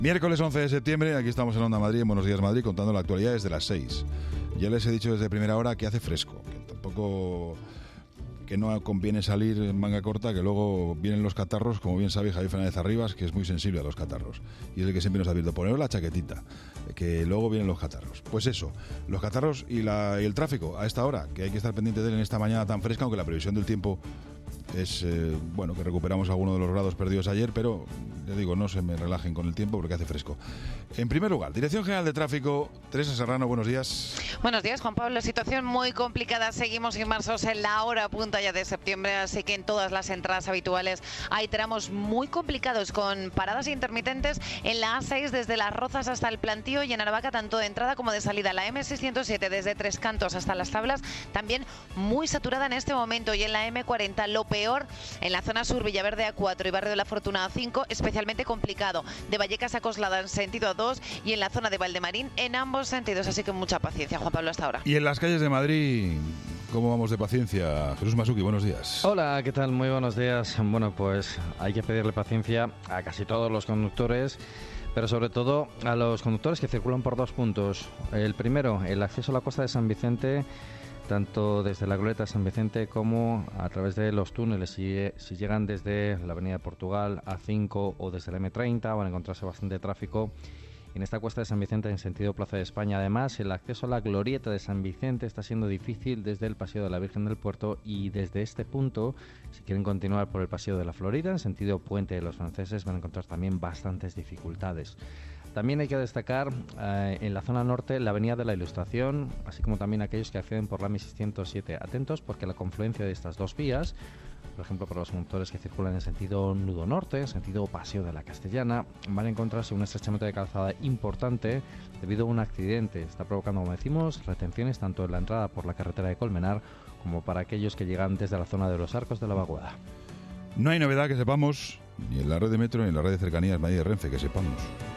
Miércoles 11 de septiembre, aquí estamos en Onda Madrid, en Buenos Días Madrid, contando la actualidad desde las 6. Ya les he dicho desde primera hora que hace fresco, que tampoco... que no conviene salir en manga corta, que luego vienen los catarros, como bien sabe Javier Fernández Arribas, que es muy sensible a los catarros. Y es el que siempre nos ha advertido, poneros la chaquetita, que luego vienen los catarros. Pues eso, los catarros y el tráfico a esta hora, que hay que estar pendiente de él en esta mañana tan fresca, aunque la previsión del tiempo es, bueno, que recuperamos algunos de los grados perdidos ayer, pero, ya digo, no se me relajen con el tiempo porque hace fresco. En primer lugar, Dirección General de Tráfico, Teresa Serrano, buenos días. Buenos días, Juan Pablo. Situación muy complicada. Seguimos inmersos en la hora punta ya de septiembre, así que en todas las entradas habituales hay tramos muy complicados con paradas intermitentes en la A6 desde Las Rozas hasta el Plantío y en Aravaca tanto de entrada como de salida. La M607 desde Tres Cantos hasta Las Tablas también muy saturada en este momento, y en la M40 lo peor en la zona sur, Villaverde A4 y Barrio de la Fortuna A5, especialmente complicado. De Vallecas a Coslada en sentido A2 y en la zona de Valdemarín en ambos sentidos, así que mucha paciencia, Juan Pablo, hasta ahora. Y en las calles de Madrid, ¿cómo vamos de paciencia? Jesús Masuki, buenos días. Hola, ¿qué tal? Muy buenos días. Bueno, pues hay que pedirle paciencia a casi todos los conductores, pero sobre todo a los conductores que circulan por dos puntos. El primero, el acceso a la costa de San Vicente, tanto desde la Glorieta de San Vicente como a través de los túneles. Si llegan desde la Avenida Portugal A5 o desde la M30 van a encontrarse bastante tráfico en esta cuesta de San Vicente en sentido Plaza de España. Además, el acceso a la Glorieta de San Vicente está siendo difícil desde el Paseo de la Virgen del Puerto, y desde este punto, si quieren continuar por el Paseo de la Florida en sentido Puente de los Franceses, van a encontrar también bastantes dificultades. También hay que destacar en la zona norte la Avenida de la Ilustración, así como también aquellos que acceden por la M607. Atentos, porque la confluencia de estas dos vías, por ejemplo, para los conductores que circulan en sentido Nudo Norte, en sentido Paseo de la Castellana, van a encontrarse un estrechamiento de calzada importante debido a un accidente. Está provocando, como decimos, retenciones tanto en la entrada por la carretera de Colmenar como para aquellos que llegan desde la zona de los Arcos de la Vaguada. No hay novedad que sepamos, ni en la red de metro ni en la red de cercanías Madrid de Renfe, que sepamos.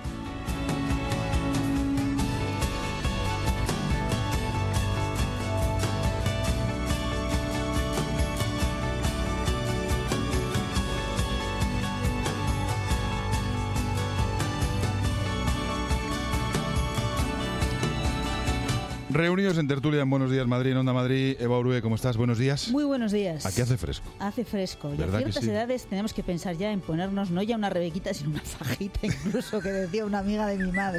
Reunidos en tertulia en Buenos Días Madrid, en Onda Madrid. Eva Urue, ¿cómo estás? Buenos días. Muy buenos días. Aquí hace fresco. Hace fresco. Y a ¿Verdad que ciertas sí? edades tenemos que pensar ya en ponernos no ya una rebequita, sino una fajita, incluso, que decía una amiga de mi madre.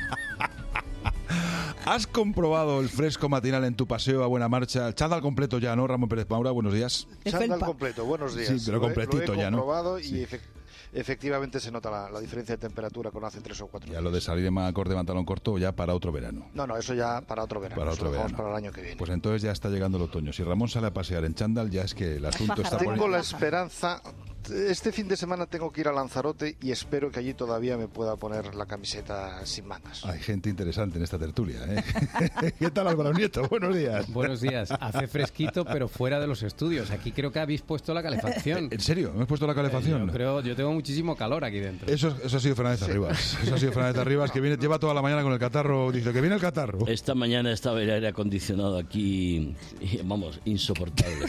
¿Has comprobado el fresco matinal en tu paseo a buena marcha? Chándal completo ya, ¿no, Ramón Pérez Maura? Buenos días. Chándal completo, buenos días. Sí, pero completito ya, ¿no? Lo he comprobado Sí. y efectivamente se nota la diferencia de temperatura con hace 3 o 4 Ya lo de salir de manga corta de pantalón corto ya para otro verano. No, eso ya para otro verano. Para Eso otro lo dejamos verano. para el año que viene. Pues entonces ya está llegando el otoño. Si Ramón sale a pasear en chándal, ya es que el asunto está Tengo poniendo... la esperanza. Este fin de semana tengo que ir a Lanzarote y espero que allí todavía me pueda poner la camiseta sin mangas. Hay gente interesante en esta tertulia, ¿eh? ¿Qué tal, Álvaro Nieto? Buenos días. Buenos días. Hace fresquito, pero fuera de los estudios. Aquí creo que habéis puesto la calefacción. ¿En serio? ¿Hemos puesto la calefacción? Yo tengo muchísimo calor aquí dentro. Eso ha sido Fernández Arribas. Eso ha sido Fernández Arribas, que lleva toda la mañana con el catarro. Dice que viene el catarro. Esta mañana estaba el aire acondicionado aquí, vamos, insoportable.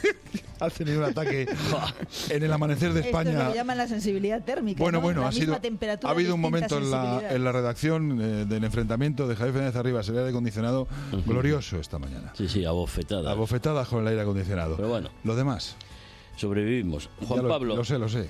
Ha tenido un ataque en el amanecer de España. Esto es lo que llaman la sensibilidad térmica. Bueno, ¿no? La ha misma temperatura, habido un distinta momento sensibilidad. en la redacción del enfrentamiento de Javier Fernández Arribas, el aire acondicionado, glorioso esta mañana. Sí, abofetada. Abofetadas con el aire acondicionado. Pero bueno. Lo demás. Sobrevivimos. Juan Pablo. Lo sé.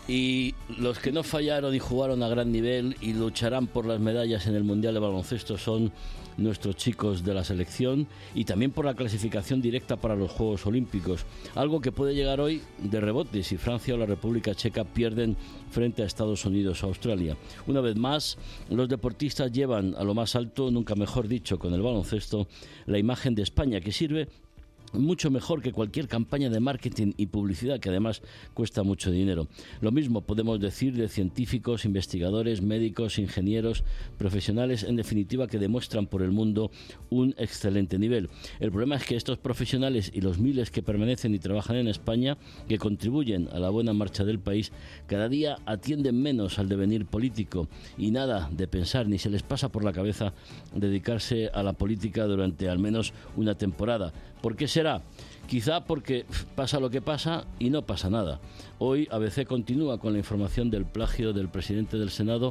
Y los que no fallaron y jugaron a gran nivel y lucharán por las medallas en el Mundial de Baloncesto son nuestros chicos de la selección, y también por la clasificación directa para los Juegos Olímpicos. Algo que puede llegar hoy de rebote si Francia o la República Checa pierden frente a Estados Unidos o Australia. Una vez más, los deportistas llevan a lo más alto, nunca mejor dicho, con el baloncesto, la imagen de España, que sirve mucho mejor que cualquier campaña de marketing y publicidad, que además cuesta mucho dinero. Lo mismo podemos decir de científicos, investigadores, médicos, ingenieros, profesionales, en definitiva, que demuestran por el mundo un excelente nivel. El problema es que estos profesionales y los miles que permanecen y trabajan en España, que contribuyen a la buena marcha del país, cada día atienden menos al devenir político y nada de pensar, ni se les pasa por la cabeza dedicarse a la política durante al menos una temporada. ¿Por qué será? Quizá porque pasa lo que pasa y no pasa nada. Hoy ABC continúa con la información del plagio del presidente del Senado,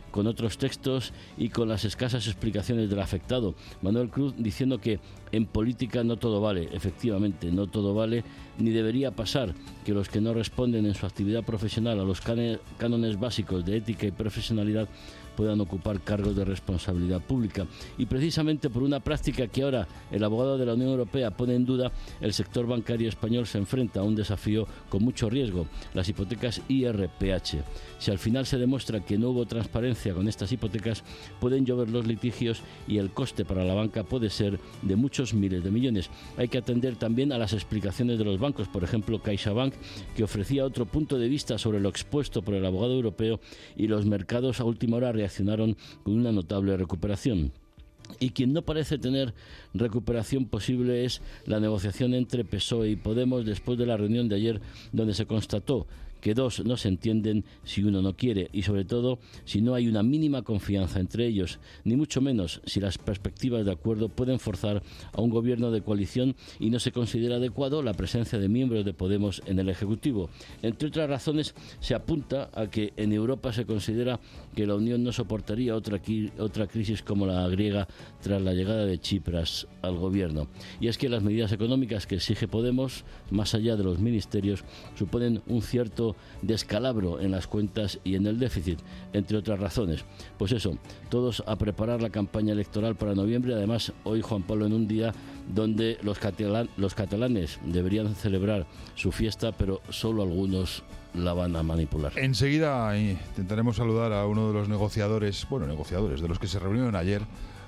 con otros textos y con las escasas explicaciones del afectado. Manuel Cruz diciendo que en política no todo vale. Efectivamente, no todo vale, ni debería pasar que los que no responden en su actividad profesional a los cánones básicos de ética y profesionalidad puedan ocupar cargos de responsabilidad pública. Y precisamente por una práctica que ahora el abogado de la Unión Europea pone en duda, el sector bancario español se enfrenta a un desafío con mucho riesgo, las hipotecas IRPH. Si al final se demuestra que no hubo transparencia con estas hipotecas, pueden llover los litigios y el coste para la banca puede ser de muchos miles de millones. Hay que atender también a las explicaciones de los bancos, por ejemplo CaixaBank, que ofrecía otro punto de vista sobre lo expuesto por el abogado europeo, y los mercados a última hora reaccionaron con una notable recuperación. Y quien no parece tener recuperación posible es la negociación entre PSOE y Podemos después de la reunión de ayer, donde se constató que dos no se entienden si uno no quiere, y sobre todo si no hay una mínima confianza entre ellos, ni mucho menos si las perspectivas de acuerdo pueden forzar a un gobierno de coalición y no se considera adecuado la presencia de miembros de Podemos en el Ejecutivo. Entre otras razones, se apunta a que en Europa se considera que la Unión no soportaría otra crisis como la griega tras la llegada de Tsipras al gobierno. Y es que las medidas económicas que exige Podemos, más allá de los ministerios, suponen un cierto descalabro en las cuentas y en el déficit, entre otras razones. Pues eso, todos a preparar la campaña electoral para noviembre. Además, hoy, Juan Pablo, en un día donde los catalanes deberían celebrar su fiesta, pero solo algunos la van a manipular. Enseguida intentaremos saludar a uno de los negociadores, de los que se reunieron ayer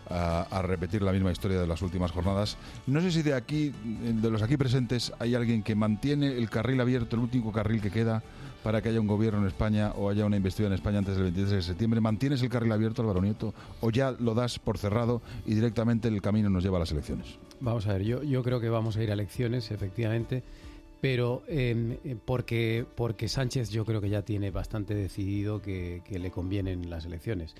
a repetir la misma historia de las últimas jornadas. No sé si de los aquí presentes, hay alguien que mantiene el carril abierto, el último carril que queda para que haya un gobierno en España o haya una investidura en España antes del 23 de septiembre. ¿Mantienes el carril abierto, Álvaro Nieto, o ya lo das por cerrado y directamente el camino nos lleva a las elecciones? Vamos a ver, yo creo que vamos a ir a elecciones, efectivamente, pero porque Sánchez yo creo que ya tiene bastante decidido que le convienen las elecciones.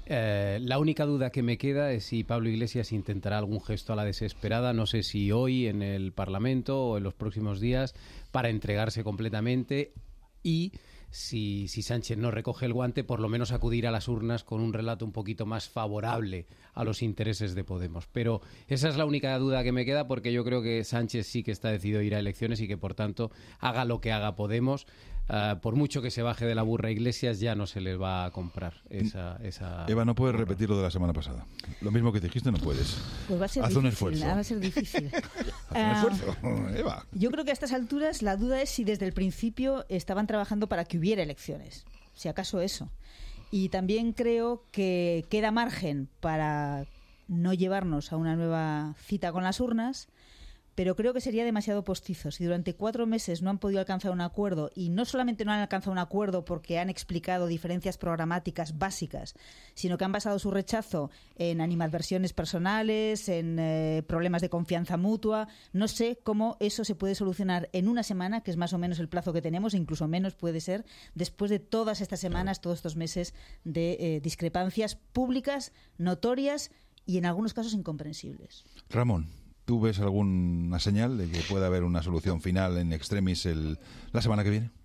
La única duda que me queda es si Pablo Iglesias intentará algún gesto a la desesperada, no sé si hoy en el Parlamento o en los próximos días, para entregarse completamente, y si Sánchez no recoge el guante, por lo menos acudir a las urnas con un relato un poquito más favorable a los intereses de Podemos. Pero esa es la única duda que me queda, porque yo creo que Sánchez sí que está decidido a ir a elecciones y que, por tanto, haga lo que haga Podemos, por mucho que se baje de la burra Iglesias, ya no se les va a comprar esa... Eva, no puedes repetir lo de la semana pasada. Lo mismo que dijiste, no puedes. Pues va a ser Haz difícil, un esfuerzo. Va a ser difícil. Haz un esfuerzo, Eva. Yo creo que a estas alturas la duda es si desde el principio estaban trabajando para que hubiera elecciones. Si acaso eso. Y también creo que queda margen para no llevarnos a una nueva cita con las urnas, pero creo que sería demasiado postizo. Si durante 4 meses no han podido alcanzar un acuerdo, y no solamente no han alcanzado un acuerdo porque han explicado diferencias programáticas básicas, sino que han basado su rechazo en animadversiones personales, en problemas de confianza mutua, no sé cómo eso se puede solucionar en una semana, que es más o menos el plazo que tenemos, e incluso menos puede ser, después de todas estas semanas, todos estos meses de discrepancias públicas, notorias y en algunos casos incomprensibles. Ramón, ¿tú ves alguna señal de que pueda haber una solución final en extremis la semana que viene?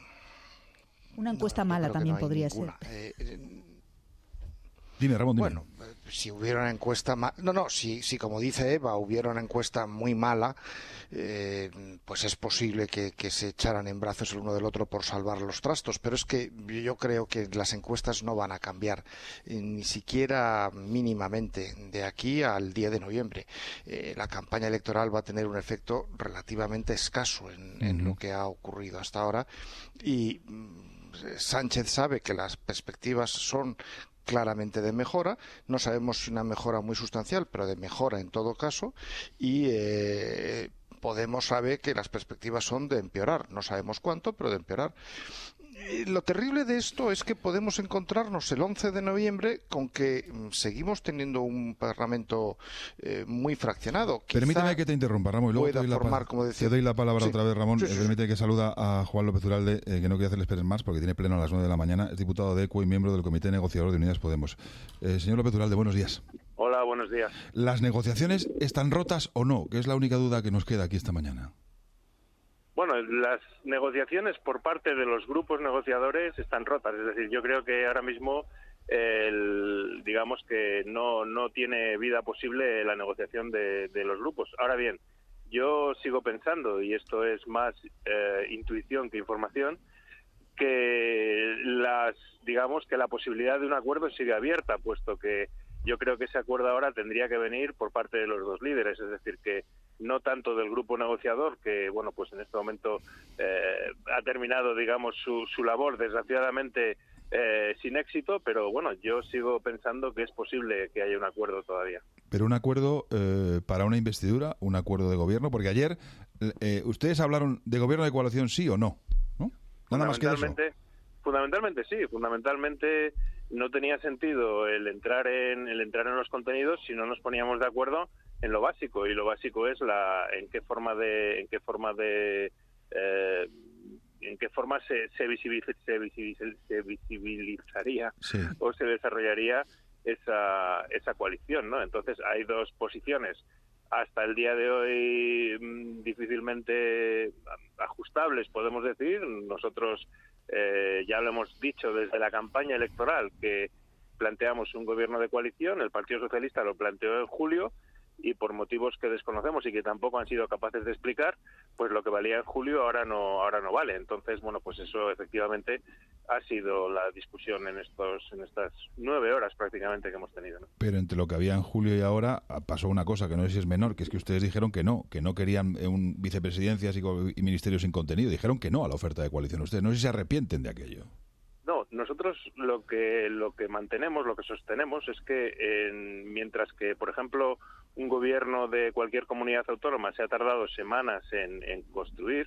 Una encuesta mala también no podría ninguna. ser. Dime, Ramón, dime. Bueno, si hubiera una encuesta si como dice Eva, hubiera una encuesta muy mala, pues es posible que se echaran en brazos el uno del otro por salvar los trastos, pero es que yo creo que las encuestas no van a cambiar, ni siquiera mínimamente, de aquí al 10 de noviembre. La campaña electoral va a tener un efecto relativamente escaso en lo que ha ocurrido hasta ahora, y Sánchez sabe que las perspectivas son claramente de mejora, no sabemos si una mejora muy sustancial, pero de mejora en todo caso, y Podemos sabe que las perspectivas son de empeorar, no sabemos cuánto, pero de empeorar. Lo terrible de esto es que podemos encontrarnos el 11 de noviembre con que seguimos teniendo un Parlamento muy fraccionado. Permíteme que te interrumpa, Ramón, y luego te doy la palabra otra vez, Ramón. Permite que saluda a Juan López Uralde, que no quiero hacerle esperar más porque tiene pleno a las 9 de la mañana. Es diputado de ECUO y miembro del Comité Negociador de Unidas Podemos. Señor López Uralde, buenos días. Hola, buenos días. ¿Las negociaciones están rotas o no? Que es la única duda que nos queda aquí esta mañana. Bueno, las negociaciones por parte de los grupos negociadores están rotas. Es decir, yo creo que ahora mismo digamos que no tiene vida posible la negociación de los grupos. Ahora bien, yo sigo pensando, y esto es más intuición que información, que digamos que la posibilidad de un acuerdo sigue abierta, puesto que yo creo que ese acuerdo ahora tendría que venir por parte de los dos líderes, es decir, que no tanto del grupo negociador, que bueno, pues en este momento ha terminado, digamos, su labor, desgraciadamente sin éxito, pero bueno, yo sigo pensando que es posible que haya un acuerdo todavía. Pero un acuerdo para una investidura, un acuerdo de gobierno, porque ayer ustedes hablaron de gobierno de coalición, sí o no, ¿no? Nada más que eso. Fundamentalmente sí, fundamentalmente no tenía sentido el entrar en los contenidos si no nos poníamos de acuerdo en lo básico, y lo básico es en qué forma se visibilizaría o se desarrollaría esa coalición, ¿no? Entonces hay dos posiciones hasta el día de hoy difícilmente ajustables, podemos decir. Nosotros ya lo hemos dicho desde la campaña electoral, que planteamos un gobierno de coalición. El Partido Socialista lo planteó en julio, y por motivos que desconocemos y que tampoco han sido capaces de explicar, pues lo que valía en julio ahora no vale. Entonces, bueno, pues eso efectivamente ha sido la discusión en estas 9 horas prácticamente que hemos tenido, ¿no? Pero entre lo que había en julio y ahora pasó una cosa que no sé si es menor, que es que ustedes dijeron que no querían vicepresidencias y ministerios sin contenido. Dijeron que no a la oferta de coalición. Ustedes no sé si se arrepienten de aquello. No, nosotros lo que mantenemos, lo que sostenemos es que mientras que, por ejemplo, un gobierno de cualquier comunidad autónoma se ha tardado semanas en construir,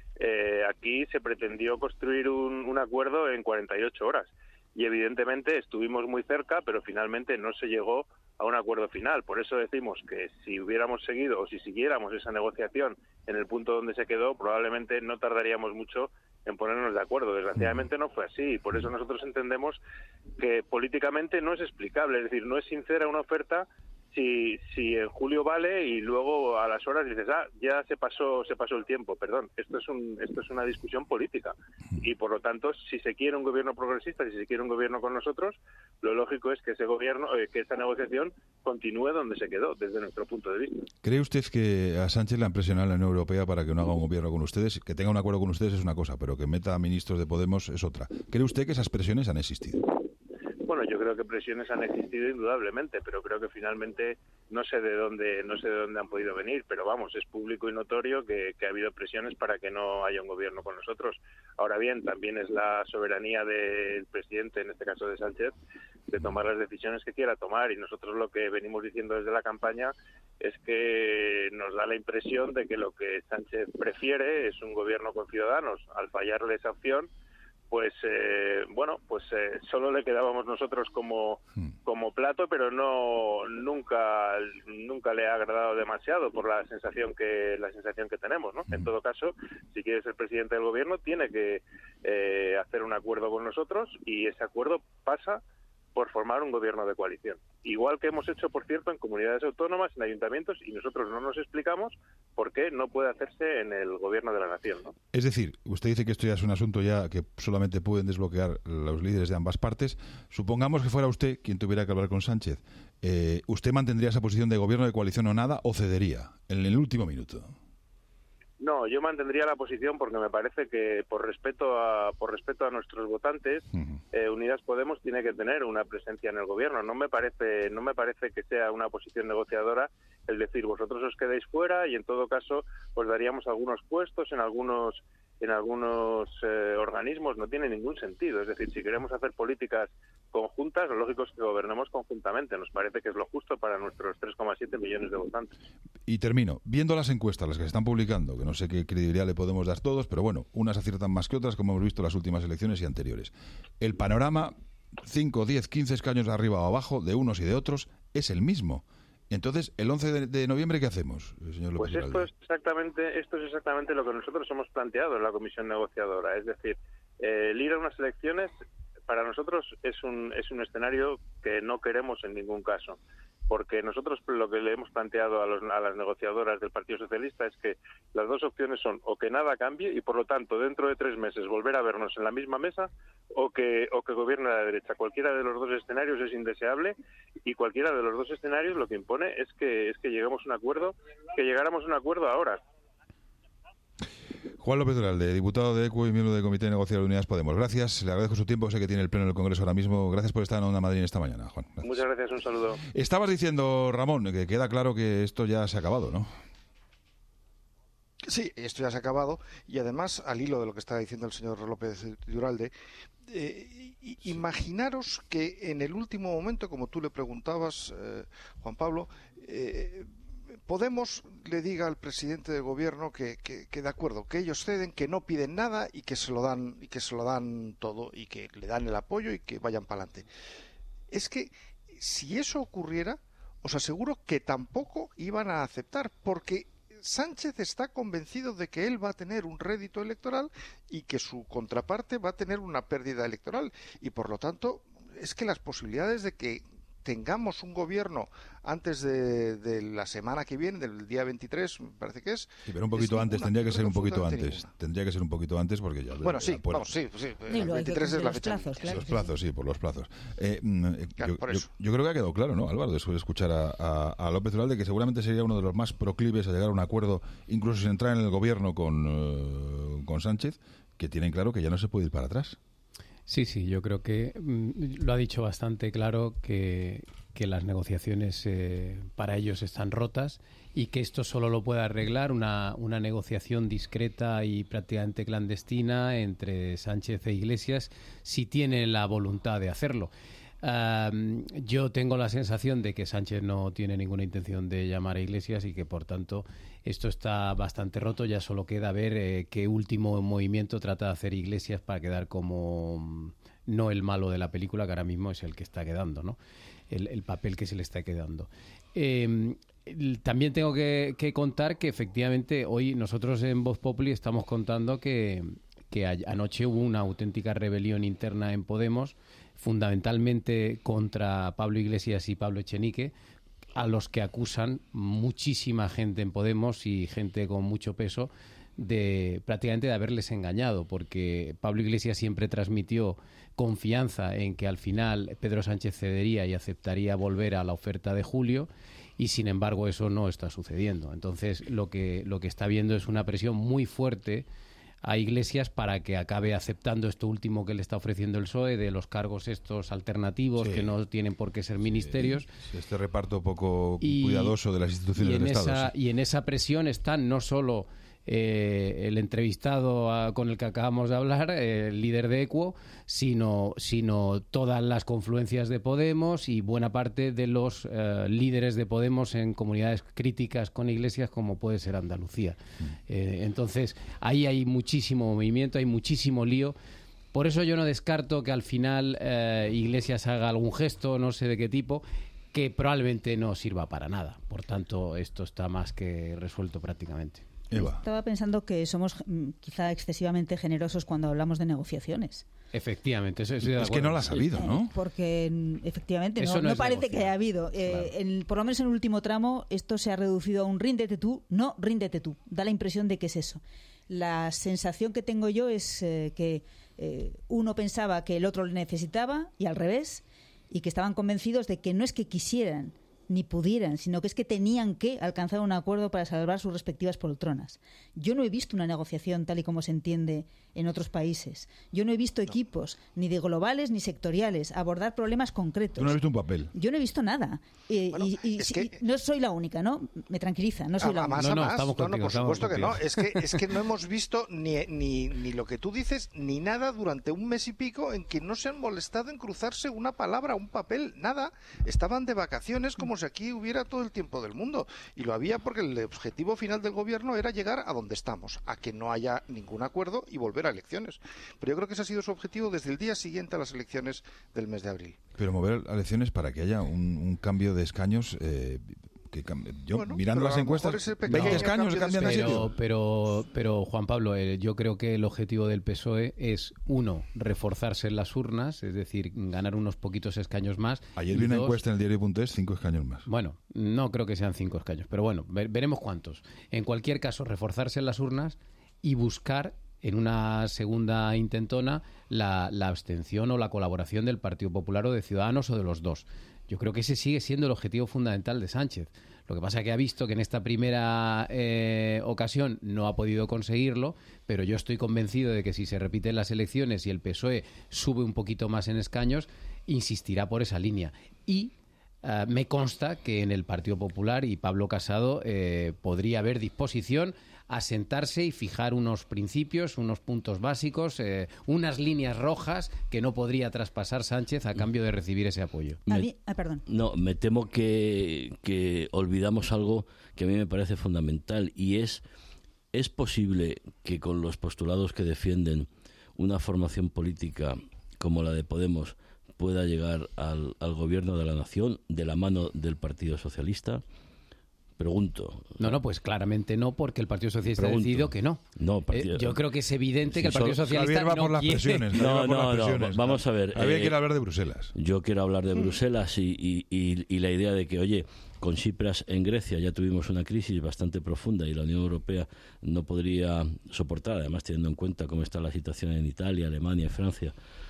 aquí se pretendió construir un acuerdo en 48 horas. Y evidentemente estuvimos muy cerca, pero finalmente no se llegó a un acuerdo final. Por eso decimos que si hubiéramos seguido o si siguiéramos esa negociación en el punto donde se quedó, probablemente no tardaríamos mucho en ponernos de acuerdo. Desgraciadamente no fue así, y por eso nosotros entendemos que políticamente no es explicable, es decir, no es sincera una oferta si en julio vale y luego a las horas dices, ya se pasó el tiempo. Perdón, esto es una discusión política, y por lo tanto, si se quiere un gobierno progresista, si se quiere un gobierno con nosotros, lo lógico es que ese gobierno, que esa negociación continúe donde se quedó, desde nuestro punto de vista. ¿Cree usted que a Sánchez le han presionado en la Unión Europea para que no haga un gobierno con ustedes? Que tenga un acuerdo con ustedes es una cosa, pero que meta a ministros de Podemos es otra. ¿Cree usted que esas presiones han existido? Bueno, yo creo que presiones han existido indudablemente, pero creo que finalmente no sé de dónde han podido venir, pero vamos, es público y notorio que ha habido presiones para que no haya un gobierno con nosotros. Ahora bien, también es la soberanía del presidente, en este caso de Sánchez, de tomar las decisiones que quiera tomar, y nosotros lo que venimos diciendo desde la campaña es que nos da la impresión de que lo que Sánchez prefiere es un gobierno con Ciudadanos. Al fallarle esa opción, pues solo le quedábamos nosotros como plato, pero nunca le ha agradado demasiado por la sensación que tenemos, ¿no? En todo caso, si quiere ser presidente del gobierno, tiene que hacer un acuerdo con nosotros, y ese acuerdo pasa por formar un gobierno de coalición. Igual que hemos hecho, por cierto, en comunidades autónomas, en ayuntamientos, y nosotros no nos explicamos por qué no puede hacerse en el gobierno de la nación, ¿no? Es decir, usted dice que esto ya es un asunto ya que solamente pueden desbloquear los líderes de ambas partes. Supongamos que fuera usted quien tuviera que hablar con Sánchez. ¿Usted mantendría esa posición de gobierno de coalición o nada, o cedería en el último minuto? No, yo mantendría la posición porque me parece que por respeto a nuestros votantes, Unidas Podemos tiene que tener una presencia en el gobierno. No me parece que sea una posición negociadora el decir vosotros os quedáis fuera y en todo caso os daríamos algunos puestos en algunos organismos. No tiene ningún sentido. Es decir, si queremos hacer políticas conjuntas, lo lógico es que gobernemos conjuntamente. Nos parece que es lo justo para nuestros 3,7 millones de votantes. Y termino. Viendo las encuestas, las que se están publicando, que no sé qué credibilidad le podemos dar todos, pero bueno, unas aciertan más que otras, como hemos visto en las últimas elecciones y anteriores. El panorama, 5, 10, 15 escaños arriba o abajo, de unos y de otros, es el mismo. Entonces, el 11 de noviembre, ¿qué hacemos, señor López? Pues esto es exactamente lo que nosotros hemos planteado en la comisión negociadora. Es decir, el ir a unas elecciones para nosotros es un escenario que no queremos en ningún caso. porque nosotros lo que le hemos planteado a las negociadoras del Partido Socialista es que las dos opciones son o que nada cambie y por lo tanto dentro de 3 meses volver a vernos en la misma mesa o que gobierne la derecha. Cualquiera de los dos escenarios es indeseable y cualquiera de los dos escenarios lo que impone es que llegáramos a un acuerdo ahora. Juan López Duralde, diputado de ECUO y miembro del Comité de Negociación de Unidas Podemos. Gracias, le agradezco su tiempo, sé que tiene el pleno del Congreso ahora mismo. Gracias por estar en Onda Madrid esta mañana, Juan. Gracias. Muchas gracias, un saludo. Estabas diciendo, Ramón, que queda claro que esto ya se ha acabado, ¿no? Sí, esto ya se ha acabado y además, al hilo de lo que estaba diciendo el señor López Duralde, imaginaros que en el último momento, como tú le preguntabas, Juan Pablo, Podemos le diga al presidente del gobierno que de acuerdo, que ellos ceden, que no piden nada y que se lo dan todo y que le dan el apoyo y que vayan para adelante. Es que si eso ocurriera, os aseguro que tampoco iban a aceptar, porque Sánchez está convencido de que él va a tener un rédito electoral y que su contraparte va a tener una pérdida electoral y por lo tanto es que las posibilidades de que tengamos un gobierno antes de la semana que viene, del día 23, me parece que es. Sí, pero un poquito antes, tendría que ser un poquito antes. Tendría que ser un poquito antes porque ya... Bueno, sí, vamos, sí. El 23 es la fecha. Plazos, claro, los plazos, sí, por los plazos. Claro, yo creo que ha quedado claro, ¿no, Álvaro? Después de escuchar a López Duralde, que seguramente sería uno de los más proclives a llegar a un acuerdo, incluso sin entrar en el gobierno con Sánchez, que tienen claro que ya no se puede ir para atrás. Sí, yo creo que lo ha dicho bastante claro que las negociaciones para ellos están rotas y que esto solo lo puede arreglar una negociación discreta y prácticamente clandestina entre Sánchez e Iglesias si tiene la voluntad de hacerlo. Yo tengo la sensación de que Sánchez no tiene ninguna intención de llamar a Iglesias y que por tanto esto está bastante roto. Ya solo queda ver qué último movimiento trata de hacer Iglesias para quedar como no el malo de la película, que ahora mismo es el que está quedando, ¿no? El papel que se le está quedando. También tengo que contar que efectivamente hoy nosotros en Voz Populi estamos contando que anoche hubo una auténtica rebelión interna en Podemos, fundamentalmente contra Pablo Iglesias y Pablo Echenique, a los que acusan muchísima gente en Podemos y gente con mucho peso prácticamente de haberles engañado, porque Pablo Iglesias siempre transmitió confianza en que al final Pedro Sánchez cedería y aceptaría volver a la oferta de Julio y sin embargo eso no está sucediendo. Entonces lo que está viendo es una presión muy fuerte a Iglesias para que acabe aceptando esto último que le está ofreciendo el PSOE de los cargos estos alternativos que no tienen por qué ser ministerios. Este reparto poco cuidadoso de las instituciones del Estado. Y en esa presión están no solo el entrevistado con el que acabamos de hablar, el líder de ECUO, sino todas las confluencias de Podemos y buena parte de los líderes de Podemos en comunidades críticas con Iglesias, como puede ser Andalucía. Entonces, ahí hay muchísimo movimiento, hay muchísimo lío. Por eso yo no descarto que al final Iglesias haga algún gesto, no sé de qué tipo, que probablemente no sirva para nada. Por tanto, esto está más que resuelto prácticamente. Eva. Estaba pensando que somos quizá excesivamente generosos cuando hablamos de negociaciones. Efectivamente, eso es que no las ha habido, ¿no? Porque efectivamente no parece que haya habido. Claro. Por lo menos en el último tramo esto se ha reducido a un ríndete tú, no ríndete tú. Da la impresión de que es eso. La sensación que tengo yo es que uno pensaba que el otro le necesitaba y al revés, y que estaban convencidos de que no es que quisieran ni pudieran, sino que es que tenían que alcanzar un acuerdo para salvar sus respectivas poltronas. Yo no he visto una negociación tal y como se entiende en otros países. Yo no he visto equipos, ni de globales ni sectoriales, abordar problemas concretos. ¿Tú no has visto un papel? Yo no he visto nada. No soy la única, ¿no? Me tranquiliza, no soy la única. No, por supuesto que no. Es que no hemos visto ni lo que tú dices, ni nada durante un mes y pico en que no se han molestado en cruzarse una palabra, un papel, nada. Estaban de vacaciones como si aquí hubiera todo el tiempo del mundo. Y lo había porque el objetivo final del gobierno era llegar a donde estamos, a que no haya ningún acuerdo y volver a elecciones. Pero yo creo que ese ha sido su objetivo desde el día siguiente a las elecciones del mes de abril. Pero mover a elecciones para que haya un cambio de escaños mirando las encuestas, 20 escaños cambian de sitio. Pero Juan Pablo, yo creo que el objetivo del PSOE es, uno, reforzarse en las urnas, es decir, ganar unos poquitos escaños más. Ayer vi una encuesta en el diario.es, 5 escaños más. Bueno, no creo que sean 5 escaños, pero bueno, veremos cuántos. En cualquier caso, reforzarse en las urnas y buscar en una segunda intentona la abstención o la colaboración del Partido Popular o de Ciudadanos o de los dos. Yo creo que ese sigue siendo el objetivo fundamental de Sánchez. Lo que pasa es que ha visto que en esta primera ocasión no ha podido conseguirlo, pero yo estoy convencido de que si se repiten las elecciones y el PSOE sube un poquito más en escaños, insistirá por esa línea. Y me consta que en el Partido Popular y Pablo Casado podría haber disposición a sentarse y fijar unos principios, unos puntos básicos, unas líneas rojas que no podría traspasar Sánchez a cambio de recibir ese apoyo. Perdón. No, me temo que olvidamos algo que a mí me parece fundamental, y es posible que con los postulados que defienden una formación política como la de Podemos pueda llegar al gobierno de la nación de la mano del Partido Socialista. Pregunto. No, pues claramente no, porque el Partido Socialista ha decidido que no. Yo creo que es evidente que el Partido Socialista Javier va por las presiones. No, vamos a ver. Javier quiere hablar de Bruselas. Yo quiero hablar de Bruselas y la idea de que, oye, con Tsipras en Grecia ya tuvimos una crisis bastante profunda y la Unión Europea no podría soportar, además teniendo en cuenta cómo está la situación en Italia, Alemania y Francia,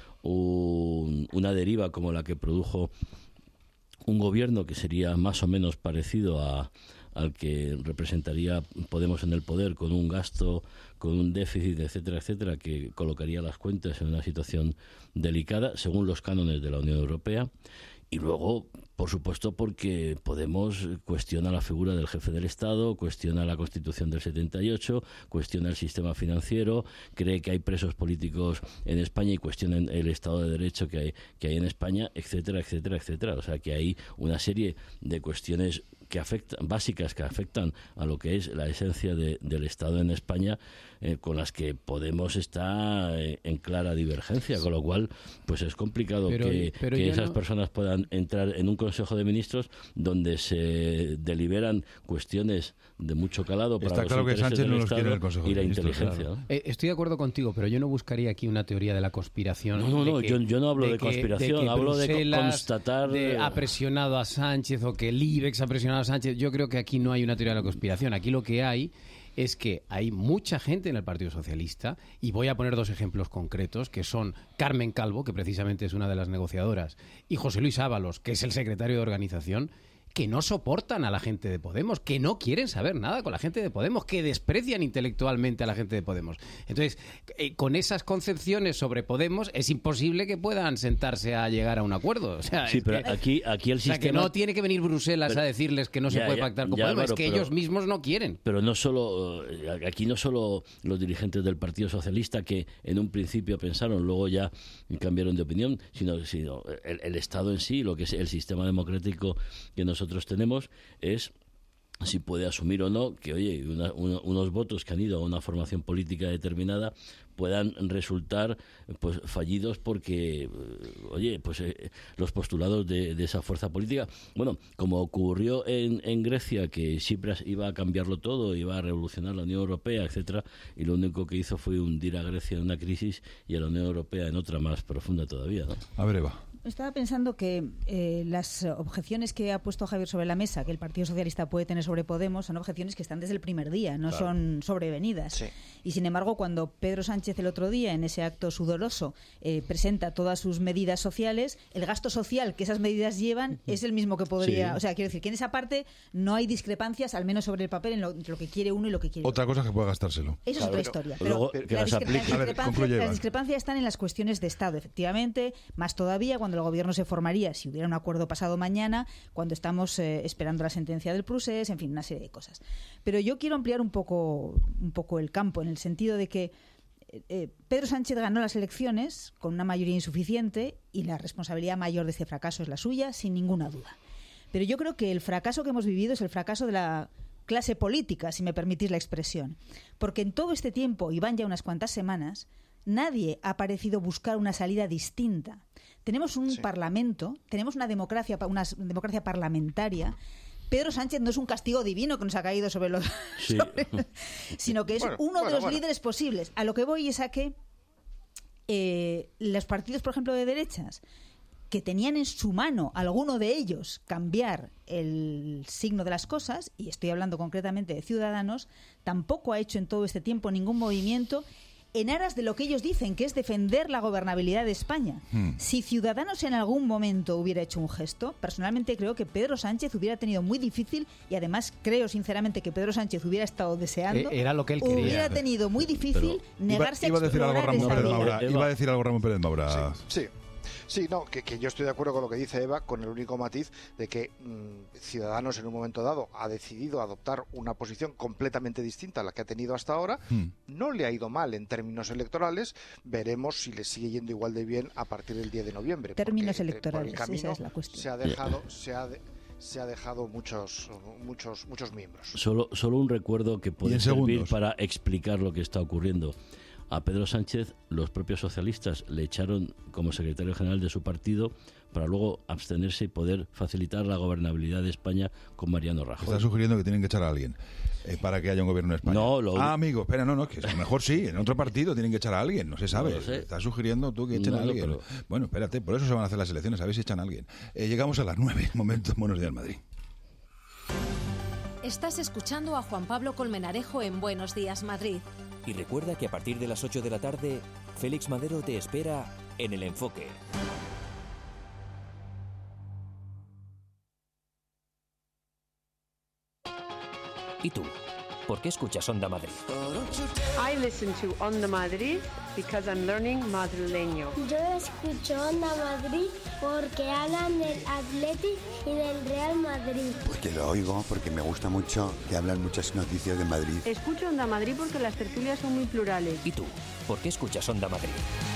una deriva como la que produjo un gobierno que sería más o menos parecido al que representaría Podemos en el poder, con un gasto, con un déficit, etcétera, etcétera, que colocaría las cuentas en una situación delicada según los cánones de la Unión Europea. Y luego, por supuesto, porque Podemos cuestiona la figura del jefe del Estado, cuestiona la Constitución del 78, cuestiona el sistema financiero, cree que hay presos políticos en España y cuestiona el Estado de Derecho que hay en España, etcétera, etcétera, etcétera. O sea, que hay una serie de cuestiones básicas que afectan a lo que es la esencia del Estado en España, con las que Podemos está en clara divergencia, con lo cual pues es complicado que esas personas puedan entrar en un Consejo de Ministros donde se deliberan cuestiones de mucho calado para los intereses del Estado y la inteligencia. Claro. ¿No? Estoy de acuerdo contigo, pero yo no buscaría aquí una teoría de la conspiración. Yo no hablo de conspiración, hablo de constatar... ha presionado a Sánchez o que el IBEX ha presionado a Sánchez. Yo creo que aquí no hay una teoría de la conspiración. Aquí lo que hay es que hay mucha gente en el Partido Socialista, y voy a poner 2 ejemplos concretos, que son Carmen Calvo, que precisamente es una de las negociadoras, y José Luis Ábalos, que es el secretario de organización, que no soportan a la gente de Podemos, que no quieren saber nada con la gente de Podemos, que desprecian intelectualmente a la gente de Podemos. Entonces, con esas concepciones sobre Podemos, es imposible que puedan sentarse a llegar a un acuego. O sea, sí, pero aquí el sistema... que no tiene que venir Bruselas a decirles que no se puede pactar con Podemos, claro, es que ellos mismos no quieren. Pero no solo los dirigentes del Partido Socialista, que en un principio pensaron, luego ya cambiaron de opinión, sino el Estado en sí, lo que es el sistema democrático que nosotros tenemos, es si puede asumir o no que, oye, unos votos que han ido a una formación política determinada puedan resultar pues fallidos porque, oye, pues los postulados de esa fuerza política, bueno, como ocurrió en Grecia, que Tsipras iba a cambiarlo todo, iba a revolucionar la Unión Europea, etcétera, y lo único que hizo fue hundir a Grecia en una crisis y a la Unión Europea en otra más profunda todavía, ¿no? A ver, Eva. Estaba pensando que las objeciones que ha puesto Javier sobre la mesa, que el Partido Socialista puede tener sobre Podemos, son objeciones que están desde el primer día, no son sobrevenidas. Sí. Y sin embargo, cuando Pedro Sánchez el otro día, en ese acto sudoroso, presenta todas sus medidas sociales, el gasto social que esas medidas llevan es el mismo que podría... Sí. O sea, quiero decir que en esa parte no hay discrepancias, al menos sobre el papel, entre lo que quiere uno y lo que quiere otra cosa que pueda gastárselo. Eso es otra historia. Pero las discrepancias están en las cuestiones de Estado, efectivamente, más todavía cuando el gobierno se formaría si hubiera un acuerdo pasado mañana, cuando estamos esperando la sentencia del procés, en fin, una serie de cosas. Pero yo quiero ampliar un poco el campo, en el sentido de que Pedro Sánchez ganó las elecciones con una mayoría insuficiente y la responsabilidad mayor de este fracaso es la suya, sin ninguna duda. Pero yo creo que el fracaso que hemos vivido es el fracaso de la clase política, si me permitís la expresión. Porque en todo este tiempo, y van ya unas cuantas semanas, nadie ha parecido buscar una salida distinta. Tenemos un parlamento, tenemos una democracia parlamentaria Pedro Sánchez no es un castigo divino que nos ha caído sobre los... Sí. sino que es uno de los líderes posibles. A lo que voy es a que los partidos, por ejemplo, de derechas, que tenían en su mano, alguno de ellos, cambiar el signo de las cosas, y estoy hablando concretamente de Ciudadanos, tampoco ha hecho en todo este tiempo ningún movimiento en aras de lo que ellos dicen, que es defender la gobernabilidad de España. Si Ciudadanos en algún momento hubiera hecho un gesto, personalmente creo que Pedro Sánchez hubiera tenido muy difícil, y además creo sinceramente que Pedro Sánchez hubiera estado deseando, era lo que él quería. Hubiera tenido muy difícil negarse iba a decir algo explorar Ramón esa Pérez vía. Maura. Iba a decir algo Ramón Pérez Maura. Sí, no, que yo estoy de acuerdo con lo que dice Eva, con el único matiz de que Ciudadanos en un momento dado ha decidido adoptar una posición completamente distinta a la que ha tenido hasta ahora. No le ha ido mal en términos electorales, veremos si le sigue yendo igual de bien a partir del 10 de noviembre. Términos porque, electorales, por el camino, esa es la cuestión. Se ha dejado muchos miembros. Solo un recuerdo que puede servir para explicar lo que está ocurriendo. A Pedro Sánchez los propios socialistas le echaron como secretario general de su partido para luego abstenerse y poder facilitar la gobernabilidad de España con Mariano Rajoy. Está sugiriendo que tienen que echar a alguien para que haya un gobierno en España. Amigo, espera, no, que a lo mejor sí, en otro partido tienen que echar a alguien, no se sabe. No sé. Estás sugiriendo tú que echen a alguien. Pero... Bueno, espérate, por eso se van a hacer las elecciones, a ver si echan a alguien. Llegamos a las 9, momento, Buenos Días Madrid. Estás escuchando a Juan Pablo Colmenarejo en Buenos Días Madrid. Y recuerda que a partir de las 8 de la tarde, Félix Madero te espera en El Enfoque. ¿Y tú? ¿Por qué escuchas Onda Madrid? I listen to Onda Madrid because I'm learning madrileño. Yo escucho Onda Madrid porque hablan del Athletic y del Real Madrid. Porque lo oigo, porque me gusta mucho que hablan muchas noticias de Madrid. Escucho Onda Madrid porque las tertulias son muy plurales. ¿Y tú? ¿Por qué escuchas Onda Madrid?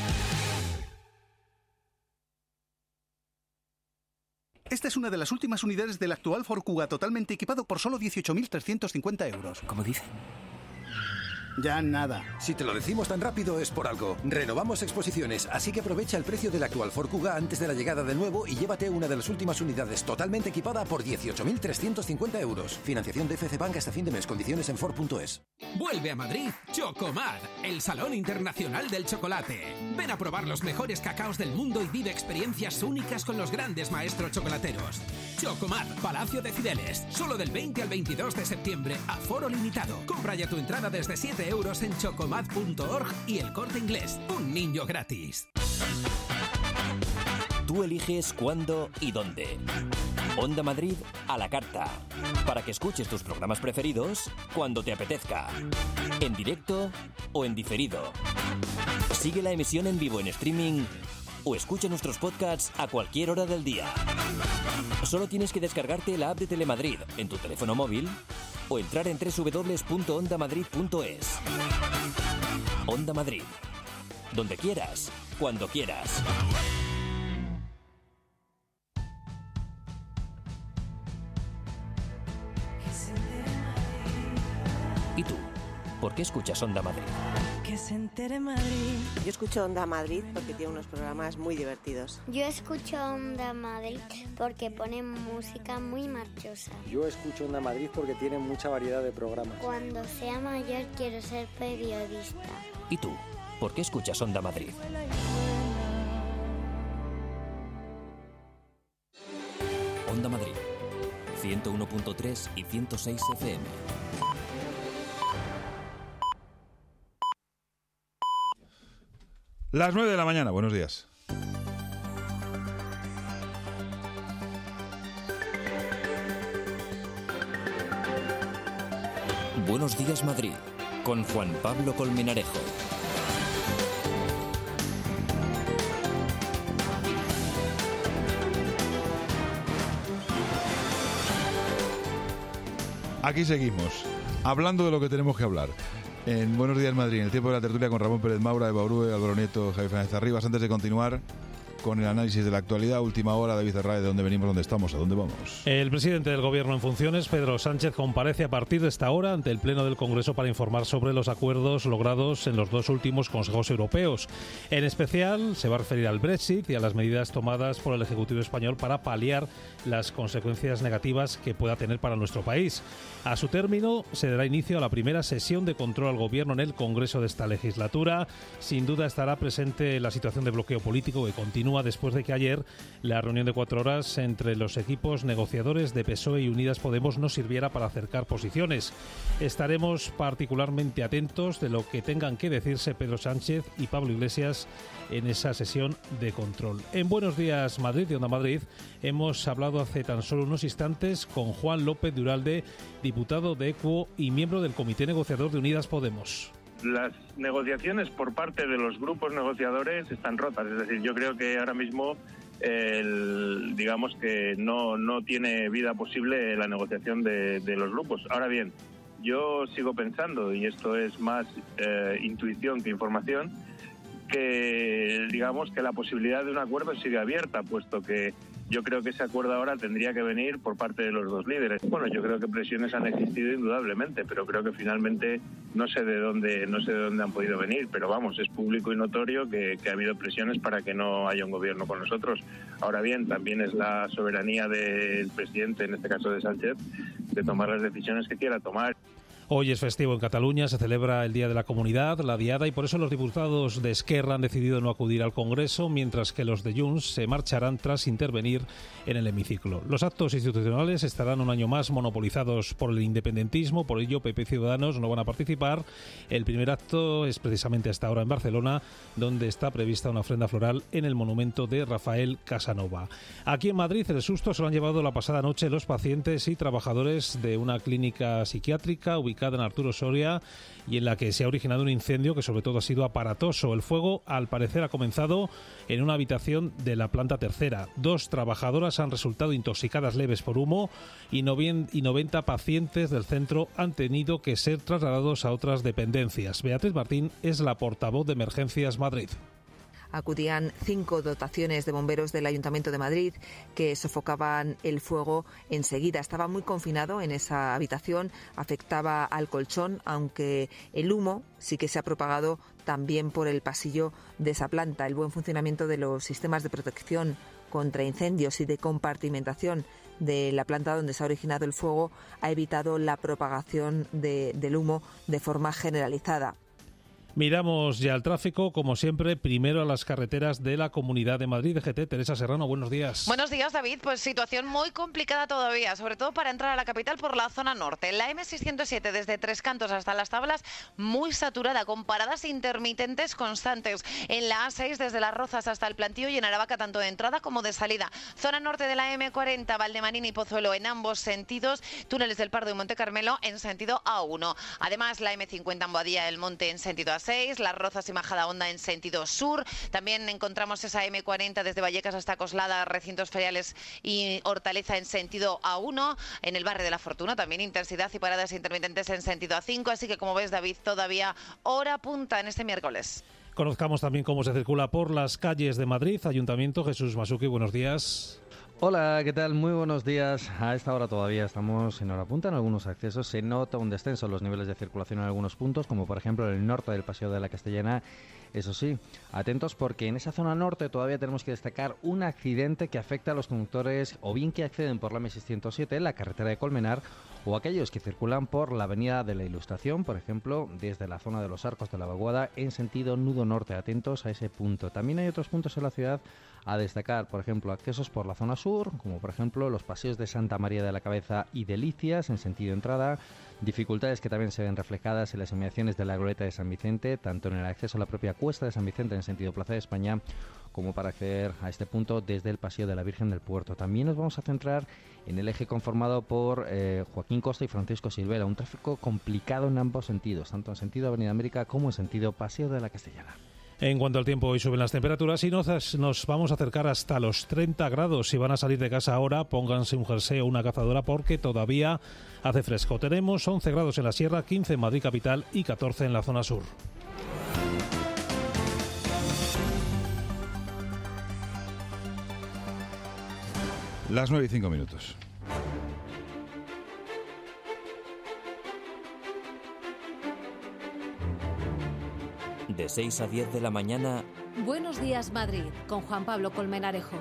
Esta es una de las últimas unidades del actual Ford Kuga totalmente equipado por solo 18.350 euros. ¿Cómo dice? Ya nada. Si te lo decimos tan rápido es por algo. Renovamos exposiciones, así que aprovecha el precio del actual Ford Kuga antes de la llegada del nuevo y llévate una de las últimas unidades totalmente equipada por 18.350 euros. Financiación de FC Bank hasta fin de mes. Condiciones en Ford.es. Vuelve a Madrid Chocomad, el Salón Internacional del Chocolate. Ven a probar los mejores cacaos del mundo y vive experiencias únicas con los grandes maestros chocolateros. Chocomad, Palacio de Cibeles. Solo del 20 al 22 de septiembre, aforo limitado. Compra ya tu entrada desde 7 euros en chocomad.org y El Corte Inglés. Un niño gratis. Tú eliges cuándo y dónde. Onda Madrid a la carta. Para que escuches tus programas preferidos cuando te apetezca. En directo o en diferido. Sigue la emisión en vivo en streaming o escucha nuestros podcasts a cualquier hora del día. Solo tienes que descargarte la app de Telemadrid en tu teléfono móvil o entrar en www.ondamadrid.es. Onda Madrid. Donde quieras, cuando quieras. ¿Y tú? ¿Por qué escuchas Onda Madrid? Que se entere Madrid. Yo escucho Onda Madrid porque tiene unos programas muy divertidos. Yo escucho Onda Madrid porque pone música muy marchosa. Yo escucho Onda Madrid porque tiene mucha variedad de programas. Cuando sea mayor quiero ser periodista. ¿Y tú? ¿Por qué escuchas Onda Madrid? Onda Madrid, 101.3 y 106 FM. Las 9 de la mañana, buenos días. Buenos días Madrid, con Juan Pablo Colmenarejo. Aquí seguimos, hablando de lo que tenemos que hablar. En Buenos Días Madrid, en el tiempo de la tertulia con Ramón Pérez Maura, Eva Urue, Álvaro Nieto, Javier Fernández Arribas. Antes de continuar, con el análisis de la actualidad. Última hora, David Herrera, ¿de dónde venimos, dónde estamos, a dónde vamos? El presidente del Gobierno en funciones, Pedro Sánchez, comparece a partir de esta hora ante el Pleno del Congreso para informar sobre los acuerdos logrados en los 2 últimos consejos europeos. En especial, se va a referir al Brexit y a las medidas tomadas por el Ejecutivo español para paliar las consecuencias negativas que pueda tener para nuestro país. A su término, se dará inicio a la primera sesión de control al Gobierno en el Congreso de esta legislatura. Sin duda estará presente la situación de bloqueo político que continúa después de que ayer la reunión de 4 horas entre los equipos negociadores de PSOE y Unidas Podemos no sirviera para acercar posiciones. Estaremos particularmente atentos de lo que tengan que decirse Pedro Sánchez y Pablo Iglesias en esa sesión de control. En Buenos Días Madrid, de Onda Madrid, hemos hablado hace tan solo unos instantes con Juan López de Uralde, diputado de Equo y miembro del Comité Negociador de Unidas Podemos. Las negociaciones por parte de los grupos negociadores están rotas. Es decir, yo creo que ahora mismo digamos que no tiene vida posible la negociación de los grupos. Ahora bien, yo sigo pensando, y esto es más intuición que información, que digamos que la posibilidad de un acuerdo sigue abierta, puesto que yo creo que ese acuerdo ahora tendría que venir por parte de los 2 líderes. Bueno, yo creo que presiones han existido indudablemente, pero creo que finalmente no sé de dónde han podido venir, pero vamos, es público y notorio que ha habido presiones para que no haya un gobierno con nosotros. Ahora bien, también es la soberanía del presidente, en este caso de Sánchez, de tomar las decisiones que quiera tomar. Hoy es festivo en Cataluña, se celebra el Día de la Comunidad, la Diada, y por eso los diputados de Esquerra han decidido no acudir al Congreso, mientras que los de Junts se marcharán tras intervenir en el hemiciclo. Los actos institucionales estarán un año más monopolizados por el independentismo, por ello PP y Ciudadanos no van a participar. El primer acto es precisamente hasta ahora en Barcelona, donde está prevista una ofrenda floral en el monumento de Rafael Casanova. Aquí en Madrid el susto se lo han llevado la pasada noche los pacientes y trabajadores de una clínica psiquiátrica ubicada en Arturo Soria y en la que se ha originado un incendio que sobre todo ha sido aparatoso. El fuego al parecer ha comenzado en una habitación de la planta tercera. 2 trabajadoras han resultado intoxicadas leves por humo y 90 pacientes del centro han tenido que ser trasladados a otras dependencias. Beatriz Martín es la portavoz de Emergencias Madrid. Acudían 5 dotaciones de bomberos del Ayuntamiento de Madrid que sofocaban el fuego enseguida. Estaba muy confinado en esa habitación, afectaba al colchón, aunque el humo sí que se ha propagado también por el pasillo de esa planta. El buen funcionamiento de los sistemas de protección contra incendios y de compartimentación de la planta donde se ha originado el fuego ha evitado la propagación del humo de forma generalizada. Miramos ya el tráfico, como siempre, primero a las carreteras de la Comunidad de Madrid. DGT, Teresa Serrano, buenos días. Buenos días, David. Pues situación muy complicada todavía, sobre todo para entrar a la capital por la zona norte. La M607 desde Tres Cantos hasta Las Tablas, muy saturada, con paradas intermitentes constantes. En la A6 desde Las Rozas hasta el Plantío y en Aravaca, tanto de entrada como de salida. Zona norte de la M40, Valdemarín y Pozuelo en ambos sentidos. Túneles del Pardo y Monte Carmelo en sentido A1. Además, la M50 en Boadilla del Monte en sentido A6. Las Rozas y Majadahonda en sentido sur. También encontramos esa M40 desde Vallecas hasta Coslada, recintos feriales y Hortaleza en sentido A1. En el barrio de la Fortuna también intensidad y paradas intermitentes en sentido A5. Así que, como ves, David, todavía hora punta en este miércoles. Conozcamos también cómo se circula por las calles de Madrid. Ayuntamiento, Jesús Masuki, buenos días. Hola, ¿qué tal? Muy buenos días. A esta hora todavía estamos en hora punta en algunos accesos. Se nota un descenso en los niveles de circulación en algunos puntos, como por ejemplo en el norte del Paseo de la Castellana. Eso sí, atentos porque en esa zona norte todavía tenemos que destacar un accidente que afecta a los conductores o bien que acceden por la M607, la carretera de Colmenar, o aquellos que circulan por la Avenida de la Ilustración, por ejemplo, desde la zona de los Arcos de la Vaguada en sentido nudo norte. Atentos a ese punto. También hay otros puntos en la ciudad a destacar, por ejemplo, accesos por la zona sur, como por ejemplo los paseos de Santa María de la Cabeza y Delicias en sentido entrada, dificultades que también se ven reflejadas en las inmediaciones de la Glorieta de San Vicente, tanto en el acceso a la propia Cuesta de San Vicente en sentido Plaza de España, como para acceder a este punto desde el Paseo de la Virgen del Puerto. También nos vamos a centrar en el eje conformado por Joaquín Costa y Francisco Silvera, un tráfico complicado en ambos sentidos, tanto en sentido Avenida América como en sentido Paseo de la Castellana. En cuanto al tiempo, hoy suben las temperaturas y nos vamos a acercar hasta los 30 grados. Si van a salir de casa ahora, pónganse un jersey o una cazadora porque todavía hace fresco. Tenemos 11 grados en la sierra, 15 en Madrid capital y 14 en la zona sur. Las 9:05. De 6 a 10 de la mañana. Buenos días, Madrid, con Juan Pablo Colmenarejo.